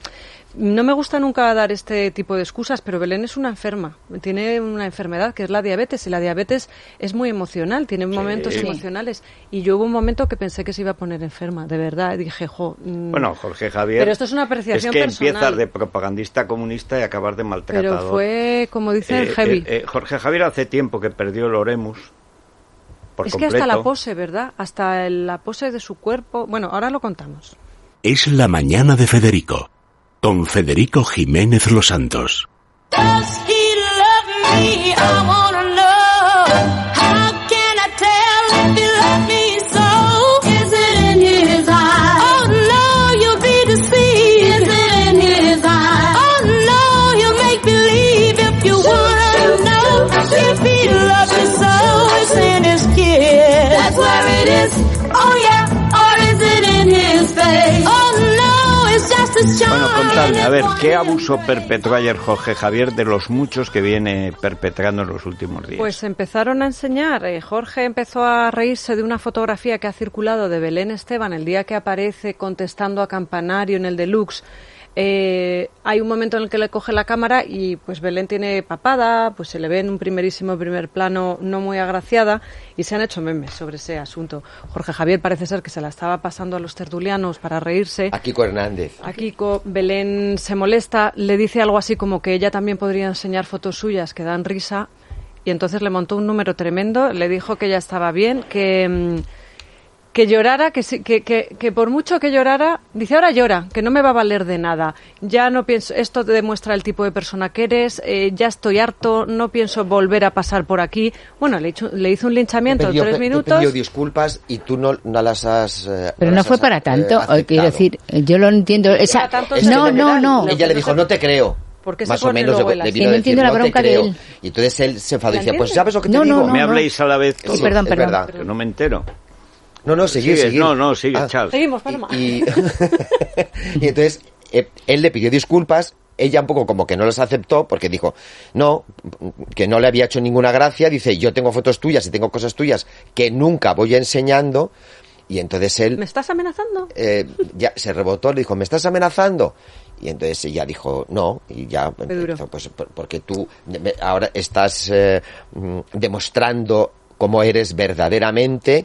No me gusta nunca dar este tipo de excusas, pero Belén es una enferma. Tiene una enfermedad que es la diabetes, y la diabetes es muy emocional, tiene momentos emocionales. Y yo hubo un momento que pensé que se iba a poner enferma, de verdad. Dije, Bueno, Jorge Javier... Pero esto es una apreciación personal. Es que empiezas de propagandista comunista y acabas de maltratador. Pero fue, como dicen, heavy. Jorge Javier hace tiempo que perdió el Oremus. Es que hasta la pose, ¿verdad? Hasta la pose de su cuerpo... Bueno, ahora lo contamos. Es la mañana de Federico, con Federico Jiménez Los Santos. Does he love me? I wanna know. How can I tell if he loves me so? Is it in his eyes? Oh no, you'll be deceived. Is it in his eyes? Oh no, you'll make believe if you wanna know. If he loves you so, it's in his kiss. That's where it is. Oh yeah, or is it in his face? Oh no, it's just a charm. Bueno, contadme, a ver, ¿qué abuso perpetró ayer Jorge Javier de los muchos que viene perpetrando en los últimos días? Pues empezaron a enseñar. Jorge empezó a reírse de una fotografía que ha circulado de Belén Esteban el día que aparece contestando a Campanario en el Deluxe. Hay un momento en el que le coge la cámara y pues Belén tiene papada, pues se le ve en un primer plano no muy agraciada, y se han hecho memes sobre ese asunto. Jorge Javier parece ser que se la estaba pasando a los tertulianos para reírse. A Kiko Hernández. A Kiko. Belén se molesta, le dice algo así como que ella también podría enseñar fotos suyas que dan risa, y entonces le montó un número tremendo, le dijo que ya estaba bien, que llorara, que por mucho que llorara, dice, ahora llora, que no me va a valer de nada, ya no pienso, esto te demuestra el tipo de persona que eres, ya estoy harto, no pienso volver a pasar por aquí. Bueno, le hizo un linchamiento de 3 minutos. Pidió disculpas y tú no las has... Pero no fue para tanto, quiero decir, yo lo entiendo. No. Ella le dijo, no te creo. Más o menos le vino a decir, no te creo. Y entonces él se enfadó y decía, pues ¿sabes lo que te digo? Me habléis a la vez todos. Sí, perdón. Que no me entero. No, sigue. No, sigue, Charles. Seguimos, Paloma. Y entonces él le pidió disculpas, ella un poco como que no las aceptó porque dijo, no, que no le había hecho ninguna gracia, dice, yo tengo fotos tuyas y tengo cosas tuyas que nunca voy enseñando, y entonces él... ¿Me estás amenazando? Ya se rebotó, le dijo, ¿me estás amenazando? Y entonces ella dijo, no, y ya empezó, pues porque tú ahora estás demostrando cómo eres verdaderamente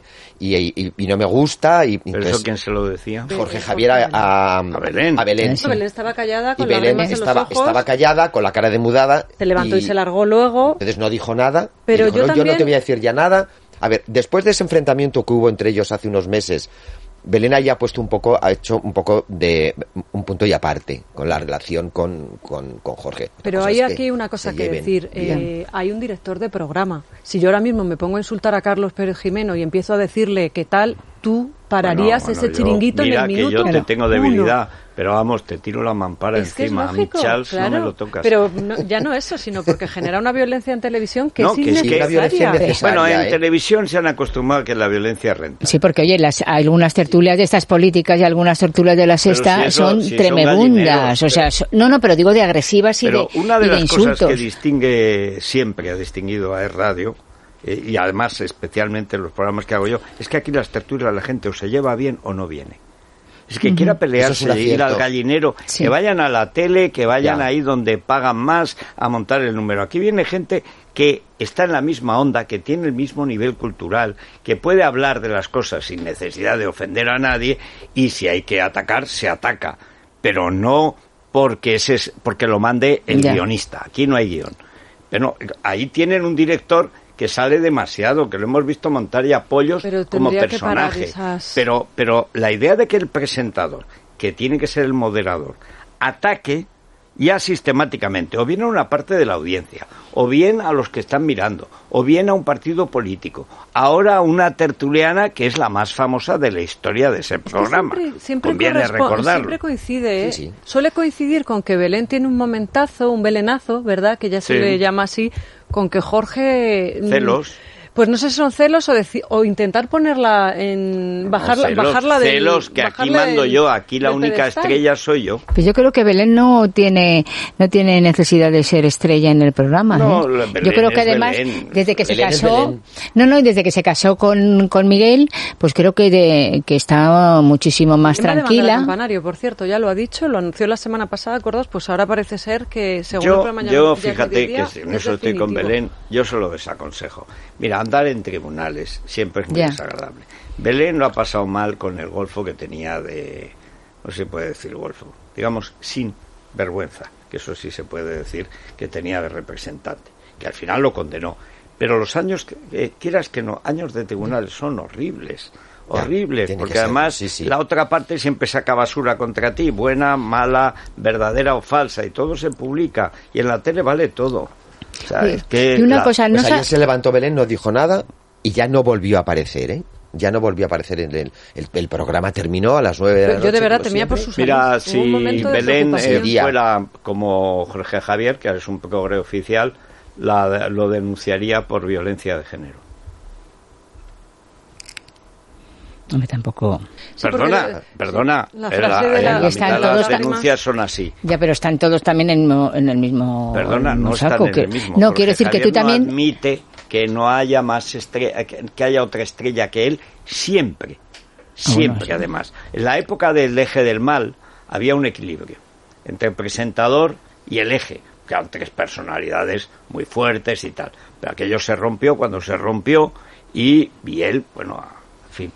y no me gusta. Y ¿pero eso quién se lo decía? Jorge Javier a Belén. Belén estaba callada con lágrimas en los ojos. Estaba callada, con la cara demudada. Se levantó y se largó luego. Entonces no dijo nada. Pero dijo, yo no te voy a decir ya nada. A ver, después de ese enfrentamiento que hubo entre ellos hace unos meses, Belén ha hecho un poco de un punto y aparte con la relación con Jorge. Pero hay aquí una cosa que decir. Hay un director de programa. Si yo ahora mismo me pongo a insultar a Carlos Pérez Jimeno y empiezo a decirle qué tal, tú pararías ese chiringuito en el minuto. Mira que yo te tengo debilidad, pero vamos, te tiro la mampara encima. Que es lógico, a mi Charles claro, no me lo tocas. Pero ya no eso, sino porque genera una violencia en televisión que es innecesaria. Bueno, en televisión se han acostumbrado a que la violencia renta. Sí, porque oye, algunas tertulias de estas políticas y algunas tertulias de la Sexta son tremebundas. O sea, pero digo de agresivas y pero de una de las insultos. Cosas que distingue siempre, ha distinguido a Radio, y además especialmente en los programas que hago yo, es que aquí las tertulias la gente o se lleva bien o no viene. Es que quiera pelearse, ir al gallinero, que vayan a la tele, que vayan ahí donde pagan más a montar el número. Aquí viene gente que está en la misma onda, que tiene el mismo nivel cultural, que puede hablar de las cosas sin necesidad de ofender a nadie, y si hay que atacar, se ataca. Pero no porque lo mande el guionista. Aquí no hay guión. Pero ahí tienen un director que sale demasiado, que lo hemos visto montar ya pollos como personaje. Pero la idea de que el presentador, que tiene que ser el moderador, ataque ya sistemáticamente, o bien a una parte de la audiencia, o bien a los que están mirando, o bien a un partido político, ahora una tertuliana que es la más famosa de la historia de ese programa. Siempre conviene recordarlo. Siempre coincide, suele coincidir con que Belén tiene un momentazo, un belenazo, ¿verdad?, que ya se le llama así, con que Jorge... Celos. Pues no sé si son celos o intentar ponerla en... bajarla de... Celos, que aquí mando yo, aquí la única pedestal. Estrella soy yo. Pues yo creo que Belén no tiene necesidad de ser estrella en el programa. No, ¿eh? Belén Yo creo que es además, Belén. desde que se Belén es casó, Belén. y desde que se casó con Miguel, pues creo que está muchísimo más ¿Quién va a demandar tranquila. al campanario, por cierto, ya lo ha dicho, lo anunció la semana pasada, ¿acordaos? Pues ahora parece ser que según el programa Yo ya fíjate mediodía, que si en es eso estoy con definitivo. Belén, yo se lo desaconsejo. Mira, andar en tribunales siempre es muy Ya. desagradable. Belén lo ha pasado mal con el golfo que tenía de, no se puede decir golfo, digamos sin vergüenza, que eso sí se puede decir, que tenía de representante, que al final lo condenó. Pero los años, quieras que no, años de tribunales son horribles. Horribles, tiene que porque ser, además sí. la otra parte siempre saca basura contra ti, buena, mala, verdadera o falsa, y todo se publica, y en la tele vale todo. O sea, es que Y una cosa, no Pues sa- ayer se levantó Belén, no dijo nada y ya no volvió a aparecer, ¿eh? Ya no volvió a aparecer en el programa. Terminó a las 9 de la noche. Yo de verdad como temía por siempre. sus Mira, salud. Hubo un si momento de Belén preocupación. fuera como Jorge Javier, que es un progre oficial, lo denunciaría por violencia de género. Hombre, tampoco. Sí, Perdona, la frase de la Ahí están mitad de las todos- denuncias son así. Ya, pero están todos también en el mismo Perdona, no saco. están en el mismo. No, Jorge quiero decir que Javier tú también... no admite que no haya más que haya otra estrella que él siempre. Siempre, sí. además. En la época del eje del mal había un equilibrio entre el presentador y el eje, que eran tres personalidades muy fuertes y tal. Pero aquello se rompió cuando se rompió y él, bueno, en fin.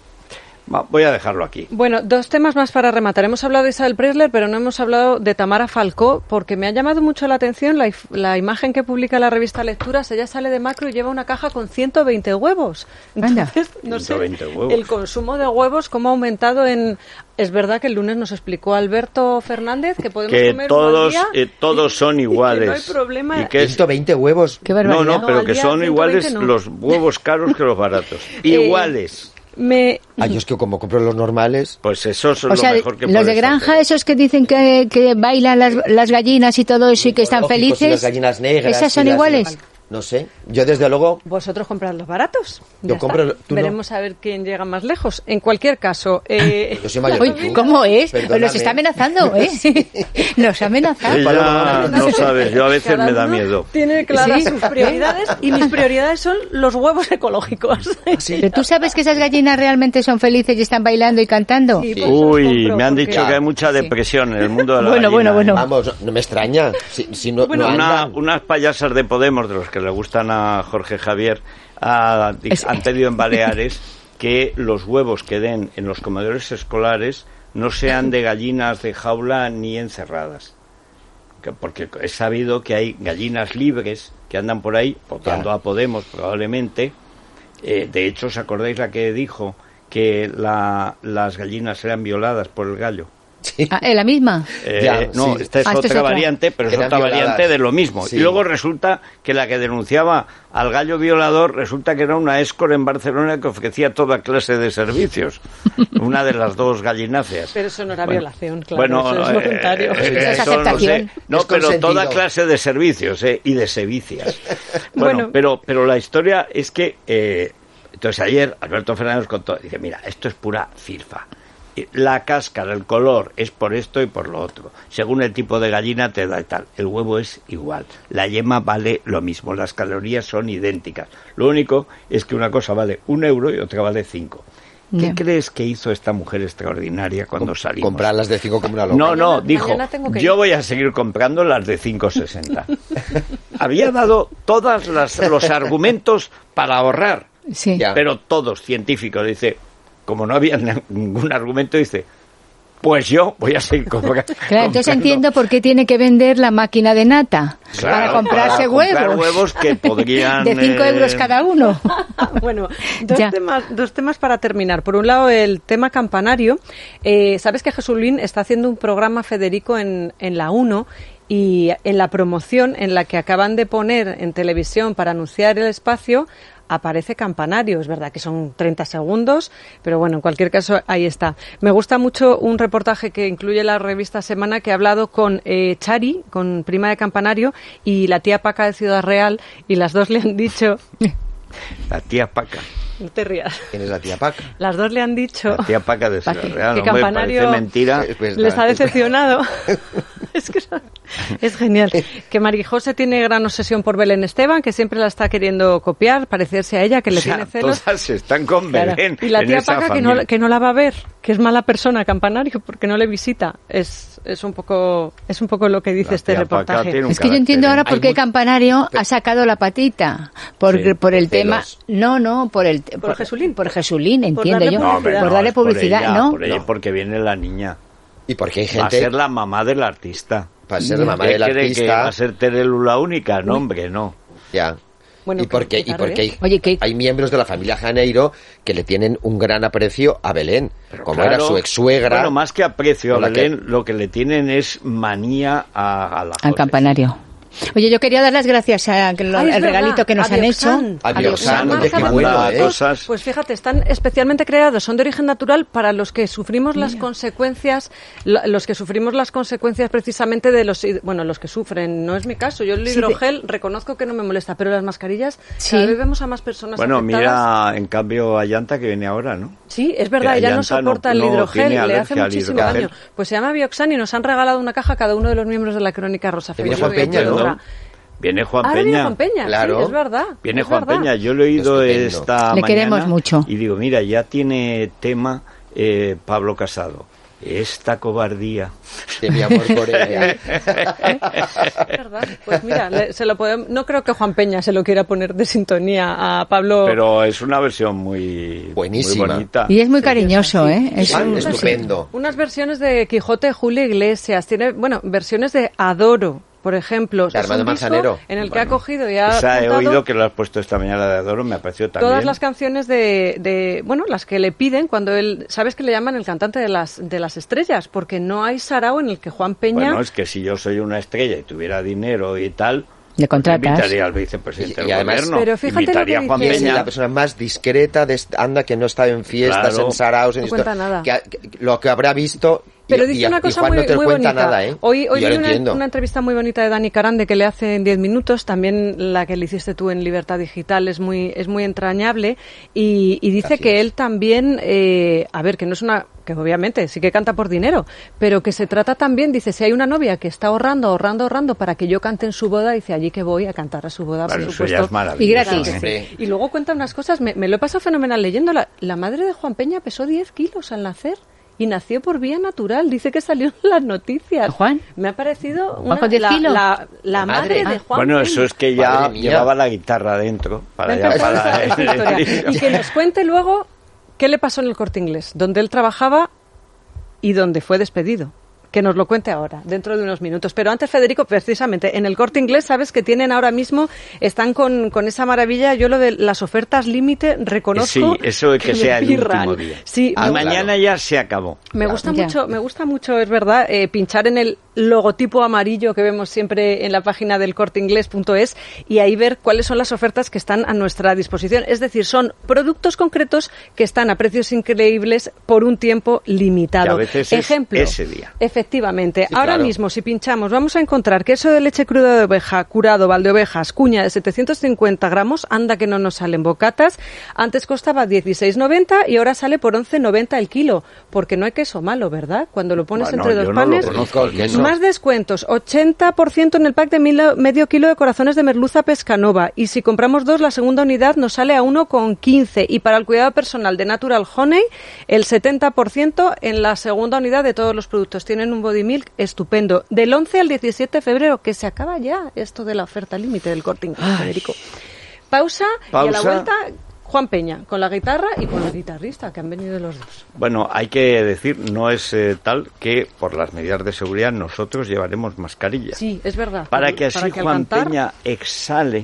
Voy a dejarlo aquí. Bueno, dos temas más para rematar. Hemos hablado de Isabel Preisler, pero no hemos hablado de Tamara Falcó, porque me ha llamado mucho la atención la imagen que publica la revista Lecturas. Ella sale de Macro y lleva una caja con 120 huevos. Entonces, no sé, 120 huevos. el consumo de huevos, cómo ha aumentado en... Es verdad que el lunes nos explicó Alberto Fernández que podemos Que comer uno al día todos son y iguales. que no hay problema. Y que es- 120 huevos. Qué no, barbaridad. no, pero al que día son 120 iguales no. los huevos caros que los baratos. Iguales. Ay, yo es que como compro los normales... Pues eso es O lo sea, mejor que los de puedes granja, hacer. esos que dicen que bailan las gallinas y todo eso y que están Lógicos, y felices, las gallinas negras, ¿esas son y las- iguales? No sé. Yo desde luego... Vosotros comprad los baratos. Yo Ya compro- está. tú no. Veremos a ver quién llega más lejos. En cualquier caso, Yo soy mayor Uy, que tú. ¿cómo es? Perdóname. Los está amenazando, ¿eh? Los ha amenazado. Ella no sabes, yo a veces cada me da uno miedo. Tiene claras Sí. sus prioridades y mis prioridades son los huevos ecológicos. Pero tú sabes que esas gallinas realmente son felices y están bailando y cantando. Sí, por eso los Uy, compro, me han porque- dicho que hay mucha depresión en el mundo de la Bueno, gallina, bueno. Vamos, no me extraña. Si no, Bueno, no andan. Unas payasas de Podemos, de los que le gustan a Jorge Javier, han pedido en Baleares que los huevos que den en los comedores escolares no sean de gallinas de jaula ni encerradas. Porque es sabido que hay gallinas libres que andan por ahí, votando a Podemos probablemente. De hecho, ¿os acordáis la que dijo que las gallinas eran violadas por el gallo? Ah, ¿la misma? Ya, No, sí. esta es Ah, esta otra es otra. variante, pero es Eran otra violadas. variante de lo mismo. Sí. Y luego resulta que la que denunciaba al gallo violador resulta que era una escort en Barcelona que ofrecía toda clase de servicios. Una de las dos gallináceas. Pero eso no era Bueno, violación, claro. bueno, eso es voluntario. Eso es eso aceptación. No, Es pero consentido. toda clase de servicios y de sevicias. Bueno. Pero la historia es que... entonces ayer Alberto Fernández contó, dice, mira, esto es pura filfa. La cáscara, el color, es por esto y por lo otro. Según el tipo de gallina te da y tal. El huevo es igual. La yema vale lo mismo. Las calorías son idénticas. Lo único es que una cosa vale 1 euro y otra vale 5. ¿Qué Ya. crees que hizo esta mujer extraordinaria cuando salimos? Comprar las de 5 como una loca. No, dijo, mañana tengo que yo ir. voy a seguir comprando las de 5,60. Había dado todos los argumentos para ahorrar, Sí. Ya. pero todos científicos. Dice, como no había ningún argumento, dice, pues yo voy a seguir comprando. Claro, entonces entiendo por qué tiene que vender la máquina de nata Claro, para comprarse para comprar huevos. huevos que podrían... De 5 euros cada uno. Bueno, Ya. dos temas para terminar. Por un lado, el tema campanario. Sabes que Jesulín está haciendo un programa, Federico, en la 1, y en la promoción en la que acaban de poner en televisión para anunciar el espacio aparece campanario. Es verdad que son 30 segundos, pero bueno, en cualquier caso, ahí está. Me gusta mucho un reportaje que incluye la revista Semana, que ha hablado con Chari, con prima de campanario, y la tía Paca de Ciudad Real, y las dos le han dicho La tía Paca. No te rías. ¿Quién es la tía Paca? Las dos le han dicho... La tía Paca de Ciudad Real. Que Hombre, Campanario parece mentira. les ha decepcionado. Es que es genial. Que Marijose tiene gran obsesión por Belén Esteban, que siempre la está queriendo copiar, parecerse a ella, que le tiene celos. Todas están con Belén. Y la en tía esa Paca familia. que no la va a ver, que es mala persona, Campanario, porque no le visita. Es un poco lo que dice La este tía Paca reportaje. tiene un Es que yo entiendo ahora por qué Campanario ha sacado la patita. Por el tema... No, por Jesulín. Por Jesulín, entiendo darle yo. publicidad. hombre, Por darle es por publicidad, ella, ¿no? Por ella, porque viene la niña. Y porque hay Va a ser gente... la mamá del artista. Para ser la mamá ¿Qué del cree que artista... va a ser Terelu la única? No, hombre, no. Ya. Bueno, y porque Oye, hay miembros de la familia Janeiro que le tienen un gran aprecio a Belén, Pero como claro, era su ex-suegra. Bueno, más que aprecio a con la Belén, lo que le tienen es manía a la Al José. Campanario. Oye, yo quería dar las gracias al regalito que nos han hecho. A Bioxan, Además, oye, qué manda bueno, ¿eh? cosas. Pues fíjate, están especialmente creados, son de origen natural para los que sufrimos las consecuencias, los que sufrimos las consecuencias precisamente de los que sufren. No es mi caso, yo el hidrogel reconozco que no me molesta, pero las mascarillas, cada vez vemos a más personas Bueno, afectadas. mira, en cambio, Ayanta que viene ahora, ¿no? Sí, es verdad, Que ella no Ayanta soporta el no hidrogel, tiene le hace alergia al muchísimo hidrogel. daño. Pues se llama Bioxan y nos han regalado una caja a cada uno de los miembros de la Crónica Rosa. Que viene Feliz Juan Peña, Navidad. ¿no? Viene Juan Ahora Peña. viene Juan Peña, Claro. sí, es verdad. Viene es Juan verdad. Peña, yo lo he oído Estupendo. esta Le mañana. queremos mucho. Y digo, mira, ya tiene tema Pablo Casado. Esta cobardía. De mi amor por ella. Es verdad. Pues mira, no creo que Juan Peña se lo quiera poner de sintonía a Pablo. Pero es una versión muy, Buenísima. muy bonita. Y es muy cariñoso, ¿eh? Es Estupendo. Unas versiones de Quijote de Julio Iglesias, tiene, versiones de Adoro, por ejemplo. De Es un Armando disco Manzanero. en el que ha cogido y ha Esa he juntado oído que lo has puesto esta mañana de Adoro, me ha parecido también. todas las canciones las que le piden cuando él, sabes que le llaman el cantante de las estrellas, porque no hay sarao en el que Juan Peña... Bueno, es que si yo soy una estrella y tuviera dinero y tal, Le contratas. invitaría al vicepresidente Y del además- gobierno. Pero fíjate invitaría lo que a Juan dice- Es Peña. la persona más discreta, anda que no está en fiestas, Claro. en saraos, en No cuenta nada. que lo que habrá visto. Pero y dice una cosa Juan muy, no te muy cuenta bonita. nada, ¿eh? Hoy Y yo vi lo entiendo. una entrevista muy bonita de Dani Carande que le hace en 10 minutos, también la que le hiciste tú en Libertad Digital es muy entrañable y dice Gracias. que él también, que no es que obviamente sí que canta por dinero, pero que se trata también, dice, si hay una novia que está ahorrando para que yo cante en su boda, dice, allí que voy a cantar a su boda, Claro, por eso ya supuesto. es maravilloso, Y gratis. Claro que hombre. sí. Y luego cuenta unas cosas, me lo he pasado fenomenal leyendo. La madre de Juan Peña pesó 10 kilos al nacer y nació por vía natural. Dice que salió en las noticias. ¿Juan? Me ha parecido ¿Juan con 10 kilos? la madre de Juan Bueno, Peña. eso es que ya Madre mía. llevaba la guitarra dentro. Me ha Para encantado esta historia. Y que nos cuente luego qué le pasó en el Corte Inglés, donde él trabajaba y donde fue despedido. Que nos lo cuente ahora, dentro de unos minutos. Pero antes, Federico, precisamente, en el Corte Inglés, sabes que tienen ahora mismo, están con esa maravilla, yo lo de las ofertas límite, reconozco. Sí, eso de que me sea el pirran. último día. Sí, Ah, me- mañana ya se acabó. Me gusta Ya. mucho, es verdad, pinchar en el logotipo amarillo que vemos siempre en la página del corteinglés.es y ahí ver cuáles son las ofertas que están a nuestra disposición. Es decir, son productos concretos que están a precios increíbles por un tiempo limitado. Que a veces es Ejemplo, ese día. Efectivamente. Sí, Ahora claro. mismo, si pinchamos, vamos a encontrar queso de leche cruda de oveja, curado, Valdeovejas, cuña de 750 gramos, anda que no nos salen bocatas. Antes costaba 16,90 y ahora sale por 11,90 el kilo, porque no hay queso malo, ¿verdad? Cuando lo pones Bueno, entre yo dos no lo panes, conozco, el queso. más descuentos, 80% en el pack de medio kilo de corazones de merluza pescanova. Y si compramos dos, la segunda unidad nos sale a 1,15. Y para el cuidado personal de Natural Honey, el 70% en la segunda unidad de todos los productos. Tienen un body milk estupendo. Del 11 al 17 de febrero, que se acaba ya esto de la oferta límite del Corte Inglés, Federico. Pausa y a la Pausa. vuelta Juan Peña, con la guitarra y con el guitarrista, que han venido los dos. Bueno, hay que decir, no es tal que por las medidas de seguridad nosotros llevaremos mascarilla. Sí, es verdad. Para que así al Juan cantar- Peña exhale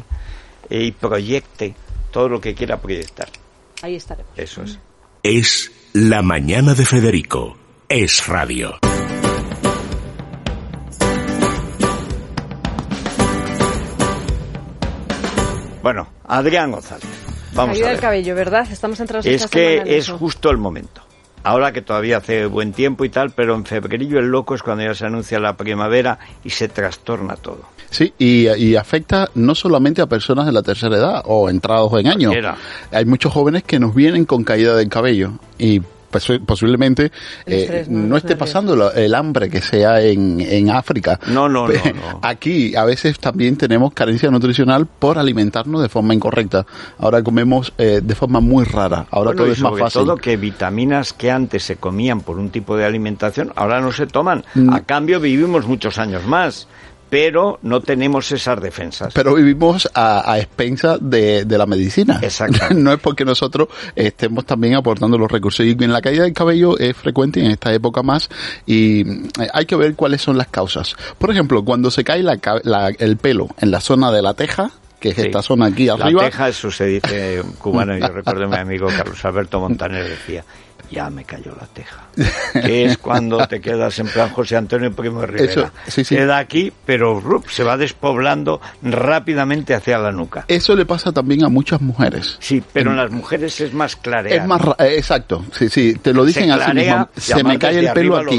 y proyecte todo lo que quiera proyectar. Ahí estaremos. Eso es. Es La Mañana de Federico. Es radio. Bueno, Adrián González. Vamos Caída a del ver. cabello, ¿verdad? Estamos entrados Es esta semana en que es eso. justo el momento. Ahora que todavía hace buen tiempo y tal, pero en febrero el loco es cuando ya se anuncia la primavera y se trastorna todo. Sí, y afecta no solamente a personas de la tercera edad o entrados en años. Hay muchos jóvenes que nos vienen con caída del cabello y posiblemente no esté pasando el hambre que sea en África. No. Aquí a veces también tenemos carencia nutricional por alimentarnos de forma incorrecta. Ahora comemos de forma muy rara. Ahora todo es más fácil. Sobre todo que vitaminas que antes se comían por un tipo de alimentación, ahora no se toman. A cambio vivimos muchos años más. Pero no tenemos esas defensas. Pero vivimos a expensas de la medicina. Exacto. No es porque nosotros estemos también aportando los recursos. Y en la caída del cabello es frecuente en esta época más y hay que ver cuáles son las causas. Por ejemplo, cuando se cae el pelo en la zona de la teja, que es esta zona aquí arriba. La teja, eso se dice en cubano. Yo recuerdo a mi amigo Carlos Alberto Montaner decía: ya me cayó la teja. Que es cuando te quedas en plan José Antonio Primo de Rivera. Queda aquí, pero se va despoblando rápidamente hacia la nuca. Eso le pasa también a muchas mujeres. Sí, pero en las mujeres es más clareado. Es más exacto. Sí, te lo dicen así mismo. Se me cae el pelo aquí.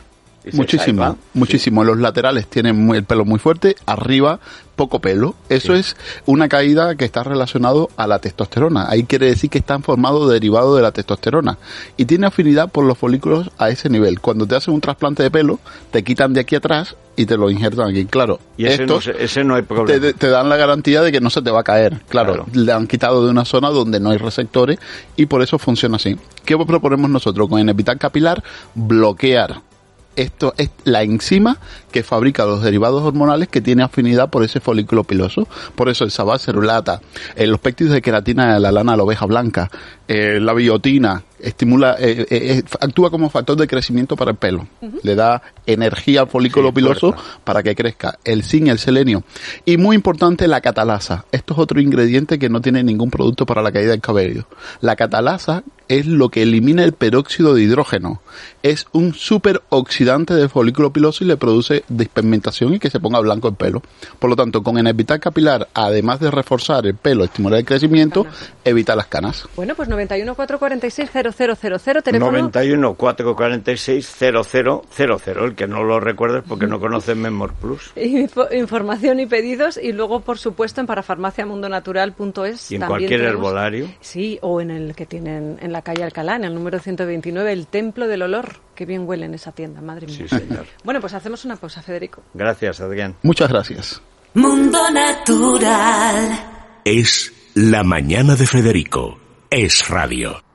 Muchísimo. Los laterales tienen el pelo muy fuerte, arriba poco pelo. Eso es una caída que está relacionado a la testosterona. Ahí quiere decir que están formados derivados de la testosterona y tiene afinidad por los folículos a ese nivel. Cuando te hacen un trasplante de pelo, te quitan de aquí atrás y te lo injertan aquí. Claro, y ese no hay problema. Te dan la garantía de que no se te va a caer. Claro, le han quitado de una zona donde no hay receptores y por eso funciona así. ¿Qué proponemos nosotros con Enepital capilar? Bloquear. Esto es la enzima que fabrica los derivados hormonales que tiene afinidad por ese folículo piloso. Por eso el sabal cerulata, los péptidos de queratina de la lana de la oveja blanca, la biotina, estimula, actúa como factor de crecimiento para el pelo. Le da energía al folículo piloso para que crezca. El zinc, el selenio. Y muy importante, la catalasa. Esto es otro ingrediente que no tiene ningún producto para la caída del cabello. La catalasa es lo que elimina el peróxido de hidrógeno. Es un superoxidante del folículo piloso y le produce despigmentación y que se ponga blanco el pelo. Por lo tanto, con Enepital capilar, además de reforzar el pelo, estimular el crecimiento, evita las canas. Bueno, pues 91 446 0000, teléfono 91 446 0000. El que no lo recuerda es porque no conoce Memor Plus. Información y pedidos, y luego, por supuesto, en parafarmaciamundonatural.es. Y en cualquier herbolario. Sí, o en el que tienen en la calle Alcalá, en el número 129, el Templo del Olor. Qué bien huele en esa tienda, madre mía. Sí, señor. Bueno, pues hacemos una pausa, Federico. Gracias, Adrián. Muchas gracias. Mundo Natural. Es La Mañana de Federico. Es Radio.